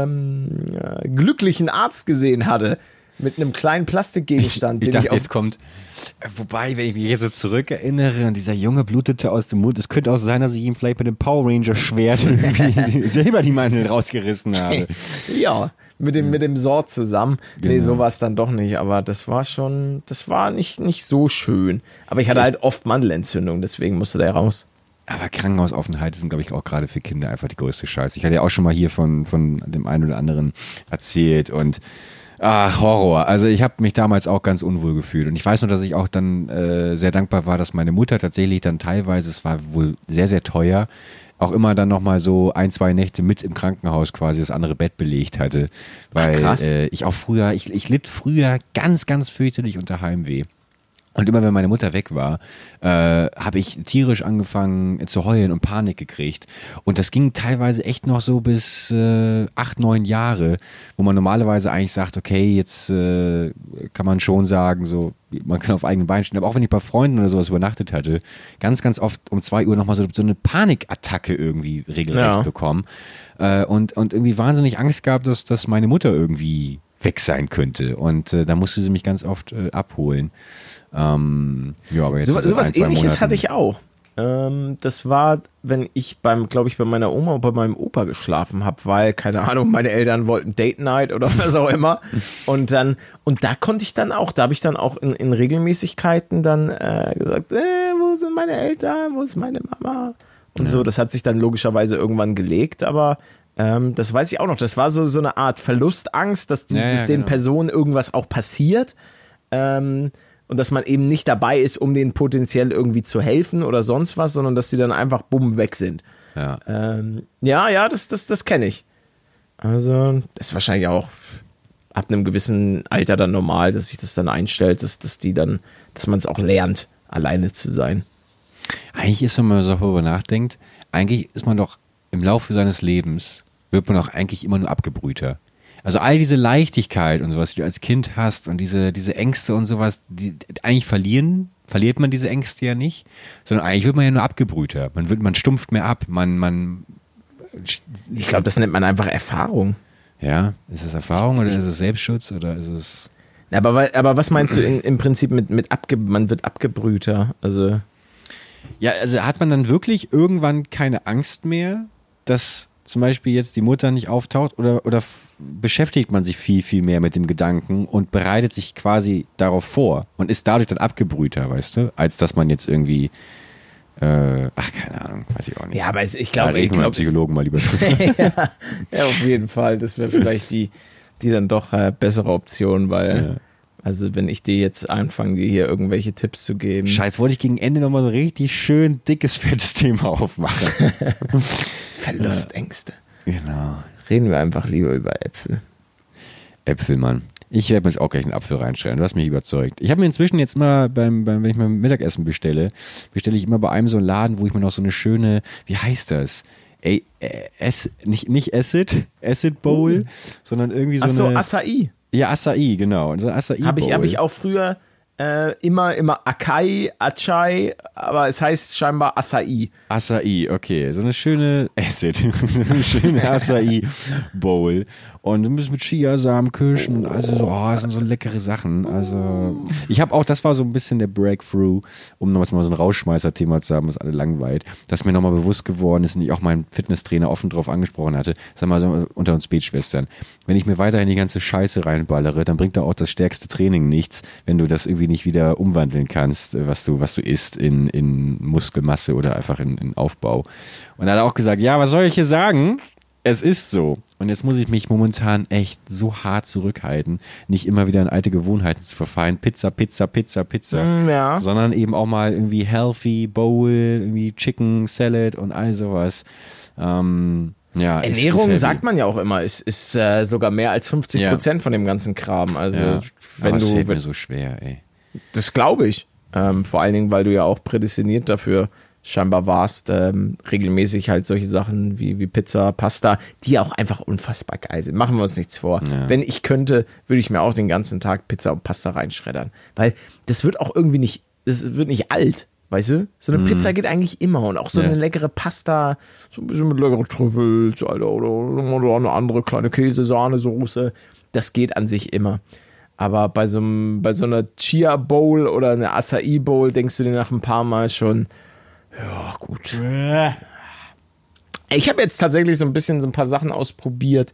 glücklichen Arzt gesehen hatte, mit einem kleinen Plastikgegenstand. Ich dachte, jetzt kommt, wobei, wenn ich mich jetzt so zurückerinnere und dieser Junge blutete aus dem Mund, es könnte auch sein, dass ich ihm vielleicht mit dem Power Ranger Schwert irgendwie selber die Mantel rausgerissen habe. Ja, mit dem Sort zusammen. Genau. Nee, so war es dann doch nicht, aber das war nicht so schön. Aber ich hatte halt oft Mandelentzündung, deswegen musste der raus. Aber Krankenhausaufenthalte sind, glaube ich, auch gerade für Kinder einfach die größte Scheiße. Ich hatte ja auch schon mal hier von dem einen oder anderen erzählt und Horror. Also ich habe mich damals auch ganz unwohl gefühlt. Und ich weiß nur, dass ich auch dann sehr dankbar war, dass meine Mutter tatsächlich dann teilweise, es war wohl sehr, sehr teuer, auch immer dann nochmal so 1-2 Nächte mit im Krankenhaus quasi das andere Bett belegt hatte. Weil ich auch früher, ich litt früher ganz, ganz fürchterlich unter Heimweh. Und immer wenn meine Mutter weg war, habe ich tierisch angefangen zu heulen und Panik gekriegt. Und das ging teilweise echt noch so bis 8-9 Jahre, wo man normalerweise eigentlich sagt, okay, jetzt kann man schon sagen, so man kann auf eigenen Beinen stehen. Aber auch wenn ich bei Freunden oder sowas übernachtet hatte, ganz, ganz oft um 2 Uhr nochmal so eine Panikattacke irgendwie regelrecht bekommen. Und irgendwie wahnsinnig Angst gehabt, dass meine Mutter irgendwie weg sein könnte. Und da musste sie mich ganz oft abholen. Aber jetzt sowas Ähnliches hatte ich auch. Das war, wenn ich glaube ich, bei meiner Oma und bei meinem Opa geschlafen habe, weil, keine Ahnung, meine Eltern wollten Date Night oder was auch immer. Und da konnte ich dann auch, da habe ich dann auch in Regelmäßigkeiten dann gesagt, wo sind meine Eltern, wo ist meine Mama? Und so, das hat sich dann logischerweise irgendwann gelegt, aber das weiß ich auch noch, das war so eine Art Verlustangst, dass den Personen irgendwas auch passiert. Und dass man eben nicht dabei ist, um denen potenziell irgendwie zu helfen oder sonst was, sondern dass sie dann einfach bumm weg sind. Ja, das kenne ich. Also, das ist wahrscheinlich auch ab einem gewissen Alter dann normal, dass sich das dann einstellt, dass man es auch lernt, alleine zu sein. Eigentlich ist, wenn man so darüber nachdenkt, eigentlich ist man doch im Laufe seines Lebens, wird man doch eigentlich immer nur abgebrühter. Also all diese Leichtigkeit und sowas, die du als Kind hast und diese Ängste und sowas, eigentlich verliert man diese Ängste ja nicht, sondern eigentlich wird man ja nur abgebrühter. Man stumpft mehr ab, ich glaube, das nennt man einfach Erfahrung. Ja, ist es Erfahrung oder ist es Selbstschutz oder ist es... Aber was meinst du im Prinzip mit man wird abgebrühter? Also hat man dann wirklich irgendwann keine Angst mehr, dass zum Beispiel jetzt die Mutter nicht auftaucht oder beschäftigt man sich viel, viel mehr mit dem Gedanken und bereitet sich quasi darauf vor und ist dadurch dann abgebrühter, weißt du, als dass man jetzt irgendwie keine Ahnung, weiß ich auch nicht. Ja, aber ich glaube, Psychologen mal lieber. ja, auf jeden Fall, das wäre vielleicht die dann doch bessere Option, weil also wenn ich dir jetzt anfange, dir hier irgendwelche Tipps zu geben. Scheiß, wollte ich gegen Ende nochmal so richtig schön dickes, fettes Thema aufmachen. Verlustängste. Genau. Reden wir einfach lieber über Äpfel. Äpfel, Mann. Ich werde mir jetzt auch gleich einen Apfel reinstellen. Du hast mich überzeugt. Ich habe mir inzwischen jetzt immer, wenn ich mein Mittagessen bestelle ich immer bei einem so einen Laden, wo ich mir noch so eine schöne, wie heißt das? Nicht Acid Bowl, sondern irgendwie so eine... Acai. Ja, Acai, genau. So ein Acai Bowl. Hab ich auch früher immer Acai, aber es heißt scheinbar Acai. Acai, okay. So eine schöne Acid. So eine schöne Acai Bowl. Und ein bisschen mit Chiasamen, Kirschen. Also so, das sind so leckere Sachen. Also ich habe auch, das war so ein bisschen der Breakthrough, um nochmal so ein Rausschmeißer-Thema zu haben, was alle langweilt, dass mir nochmal bewusst geworden ist und ich auch meinen Fitnesstrainer offen drauf angesprochen hatte. Sag mal so unter uns Betschwestern. Wenn ich mir weiterhin die ganze Scheiße reinballere, dann bringt da auch das stärkste Training nichts, wenn du das irgendwie nicht wieder umwandeln kannst, was du isst in Muskelmasse oder einfach in Aufbau. Und er hat auch gesagt, ja, was soll ich hier sagen? Es ist so. Und jetzt muss ich mich momentan echt so hart zurückhalten, nicht immer wieder in alte Gewohnheiten zu verfallen. Pizza, Ja. sondern eben auch mal irgendwie healthy, Bowl, irgendwie Chicken, Salad und all sowas. Ja, Ernährung, ist sagt man ja auch immer, ist sogar mehr als 50% von dem ganzen Kram. Also wenn aber es fällt du, mir so schwer, ey. das glaube ich. Vor allen Dingen, weil du ja auch prädestiniert dafür scheinbar warst, regelmäßig halt solche Sachen wie Pizza, Pasta, die auch einfach unfassbar geil sind. Machen wir uns nichts vor. Ja. Wenn ich könnte, würde ich mir auch den ganzen Tag Pizza und Pasta reinschreddern. Weil das wird auch irgendwie nicht, das wird nicht alt. Weißt du? So eine Pizza geht eigentlich immer und auch so eine leckere Pasta, so ein bisschen mit leckeren Trüffels, Alter, oder eine andere kleine Käse-Sahnesoße, das geht an sich immer. Aber bei so einer Chia Bowl oder einer Acai Bowl denkst du dir nach ein paar Mal schon, ja, gut. Ich habe jetzt tatsächlich so ein paar Sachen ausprobiert,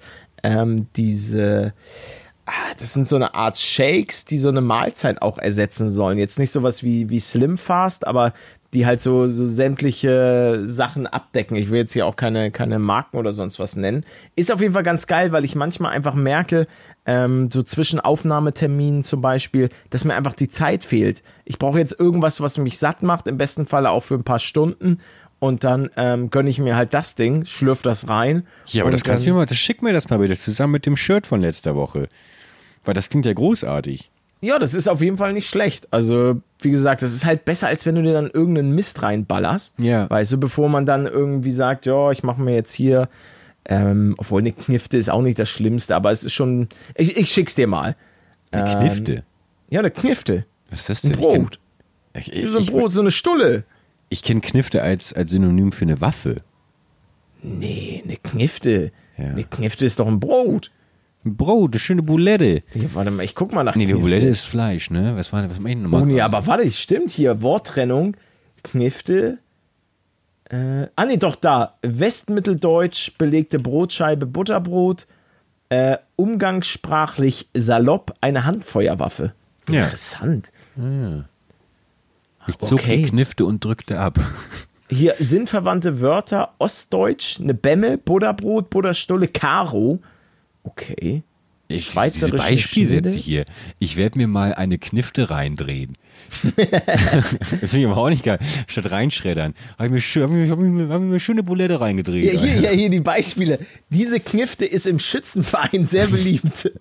das sind so eine Art Shakes, die so eine Mahlzeit auch ersetzen sollen. Jetzt nicht sowas wie Slim Fast, aber die halt so sämtliche Sachen abdecken. Ich will jetzt hier auch keine Marken oder sonst was nennen. Ist auf jeden Fall ganz geil, weil ich manchmal einfach merke, so zwischen Aufnahmeterminen zum Beispiel, dass mir einfach die Zeit fehlt. Ich brauche jetzt irgendwas, was mich satt macht, im besten Falle auch für ein paar Stunden. Und dann gönne ich mir halt das Ding, schlürf das rein. Ja, aber das kannst du mir mal, schick mir das mal bitte zusammen mit dem Shirt von letzter Woche. Weil das klingt ja großartig. Ja, das ist auf jeden Fall nicht schlecht. Also, wie gesagt, das ist halt besser, als wenn du dir dann irgendeinen Mist reinballerst. Ja. Weißt du, bevor man dann irgendwie sagt, ja, ich mache mir jetzt hier, obwohl eine Knifte ist auch nicht das Schlimmste, aber es ist schon, ich schick's dir mal. Eine Knifte? Ja, eine Knifte. Was ist das denn? Ein Brot. So ein Brot, so eine Stulle. Ich kenne Knifte als Synonym für eine Waffe. Nee, eine Knifte. Ja. Eine Knifte ist doch ein Brot. Ein Brot, eine schöne Boulette. Ja, warte mal, ich guck mal nach Nee, die Knifte. Boulette ist Fleisch, ne? Was mach ich denn nochmal? Oh nee, aber warte, stimmt hier. Worttrennung. Knifte. Nee, doch da. Westmitteldeutsch belegte Brotscheibe, Butterbrot. Umgangssprachlich salopp eine Handfeuerwaffe. Ja. Interessant. Ich zog Okay. die Knifte und drückte ab. Hier sinnverwandte Wörter. Ostdeutsch, eine Bämme, Butterbrot, Butterstulle, Karo. Okay. Diese Schweizerische Beispielsätze Schnitzel? hier. Ich werde mir mal eine Knifte reindrehen. Das finde ich aber auch nicht geil. Statt reinschreddern. Habe ich mir eine schöne Boulette reingedreht. Hier die Beispiele. Diese Knifte ist im Schützenverein sehr beliebt.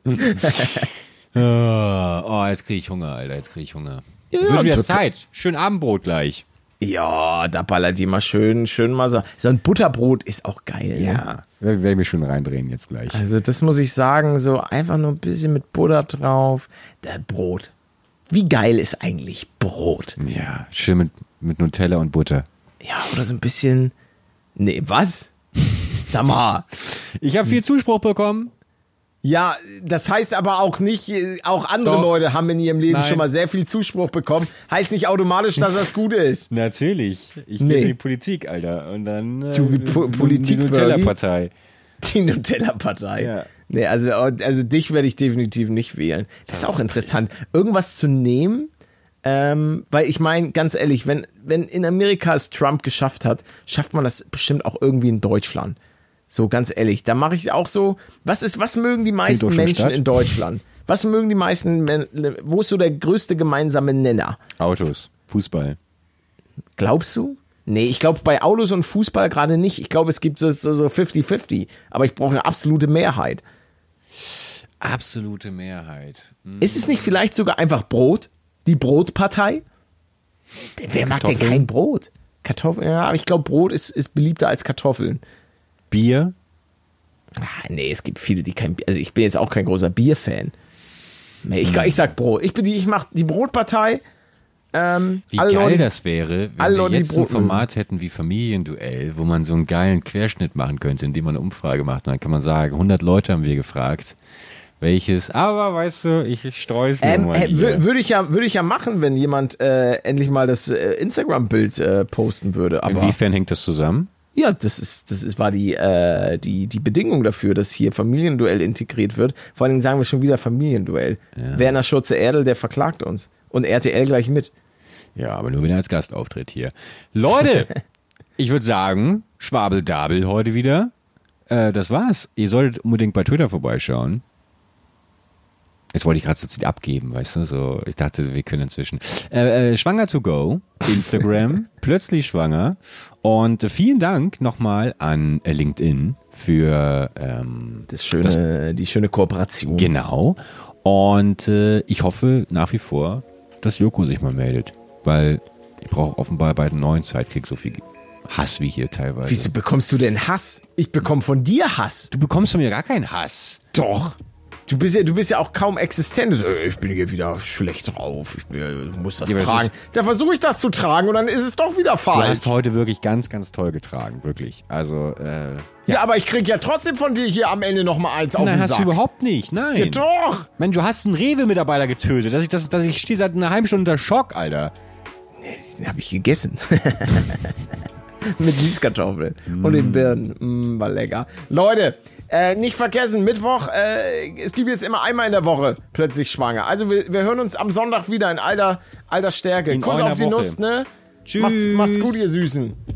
Oh, jetzt kriege ich Hunger, Alter. Jetzt kriege ich Hunger. Ja, Wird wieder das- Zeit. Schön Abendbrot gleich. Ja, da ballert die mal schön mal so. So ein Butterbrot ist auch geil. Ne? Ja. Werde ich mir schon reindrehen jetzt gleich. Also das muss ich sagen, so einfach nur ein bisschen mit Butter drauf. Der Brot. Wie geil ist eigentlich Brot? Ja, schön mit Nutella und Butter. Ja, oder so ein bisschen. Nee, was? Sag mal. Ich habe viel Zuspruch bekommen. Ja, das heißt aber auch nicht, auch andere Doch. Leute haben in ihrem Leben Nein. schon mal sehr viel Zuspruch bekommen. Heißt nicht automatisch, dass das gut ist. Natürlich. Ich Nee. gehe in die Politik, Alter. Und dann Politik, die Nutella-Partei. Die Nutella-Partei. Ja. Nee, also dich werde ich definitiv nicht wählen. Das ist auch interessant. Irgendwas zu nehmen, weil ich meine, ganz ehrlich, wenn in Amerika es Trump geschafft hat, schafft man das bestimmt auch irgendwie in Deutschland. So, ganz ehrlich, da mache ich auch so, was mögen die meisten doch schon Menschen statt. in Deutschland? Was mögen die meisten, wo ist so der größte gemeinsame Nenner? Autos, Fußball. Glaubst du? Nee, ich glaube bei Autos und Fußball gerade nicht. Ich glaube, es gibt so 50-50. Aber ich brauche eine absolute Mehrheit. Absolute Mehrheit. Ist es nicht vielleicht sogar einfach Brot? Die Brotpartei? Wer mag denn Kartoffeln? kein Brot? Kartoffeln, ja, aber ich glaube, Brot ist beliebter als Kartoffeln. Bier. Nee, es gibt viele, die kein Bier. Also ich bin jetzt auch kein großer Bierfan. Nee, ich sag Brot. Ich mache die Brotpartei. Wie Alle geil Leute- das wäre, wenn alle wir Leute, die jetzt so ein Brot mögen. Format hätten wie Familienduell, wo man so einen geilen Querschnitt machen könnte, indem man eine Umfrage macht. Und dann kann man sagen, 100 Leute haben wir gefragt, welches, aber weißt du, ich streue es nur mal hier. Würde ich ja machen, wenn jemand endlich mal das Instagram-Bild posten würde. Aber Inwiefern hängt das zusammen? ja, war die Bedingung dafür, dass hier Familienduell integriert wird. Vor allen Dingen sagen wir schon wieder Familienduell. Werner Schulze-Erdel, der verklagt uns. Und RTL gleich mit. Ja, aber nur wenn er als Gast auftritt hier. Leute, ich würde sagen, Schwabeldabel heute wieder. das war's. Ihr solltet unbedingt bei Twitter vorbeischauen. Jetzt wollte ich gerade so abgeben, weißt du, so, ich dachte, wir können inzwischen. Schwanger to go, Instagram, plötzlich schwanger. Und vielen Dank nochmal an LinkedIn für die schöne Kooperation. Genau. Und ich hoffe nach wie vor, dass Joko sich mal meldet, weil ich brauche offenbar bei den neuen Sidekick so viel Hass wie hier teilweise. Wieso bekommst du denn Hass? Ich bekomme von dir Hass. Du bekommst von mir gar keinen Hass. Doch. Du bist ja auch kaum existent. Ich bin hier wieder schlecht drauf. Ich muss das tragen. Da versuche ich das zu tragen und dann ist es doch wieder falsch. Du hast heute wirklich ganz, ganz toll getragen, wirklich. Also, ja, aber ich krieg ja trotzdem von dir hier am Ende nochmal eins auf den Sack. Nein, hast du überhaupt nicht, nein. Ja, doch. Mensch, du hast einen Rewe-Mitarbeiter getötet. Ich stehe seit einer halben Stunde unter Schock, Alter. Den habe ich gegessen. Mit Süßkartoffeln und den Birnen. War lecker. Leute, nicht vergessen, Mittwoch, es gibt jetzt immer einmal in der Woche plötzlich schwanger. Also wir hören uns am Sonntag wieder in alter Stärke. Kuss auf die Nuss, ne? Tschüss. Macht's gut, ihr Süßen.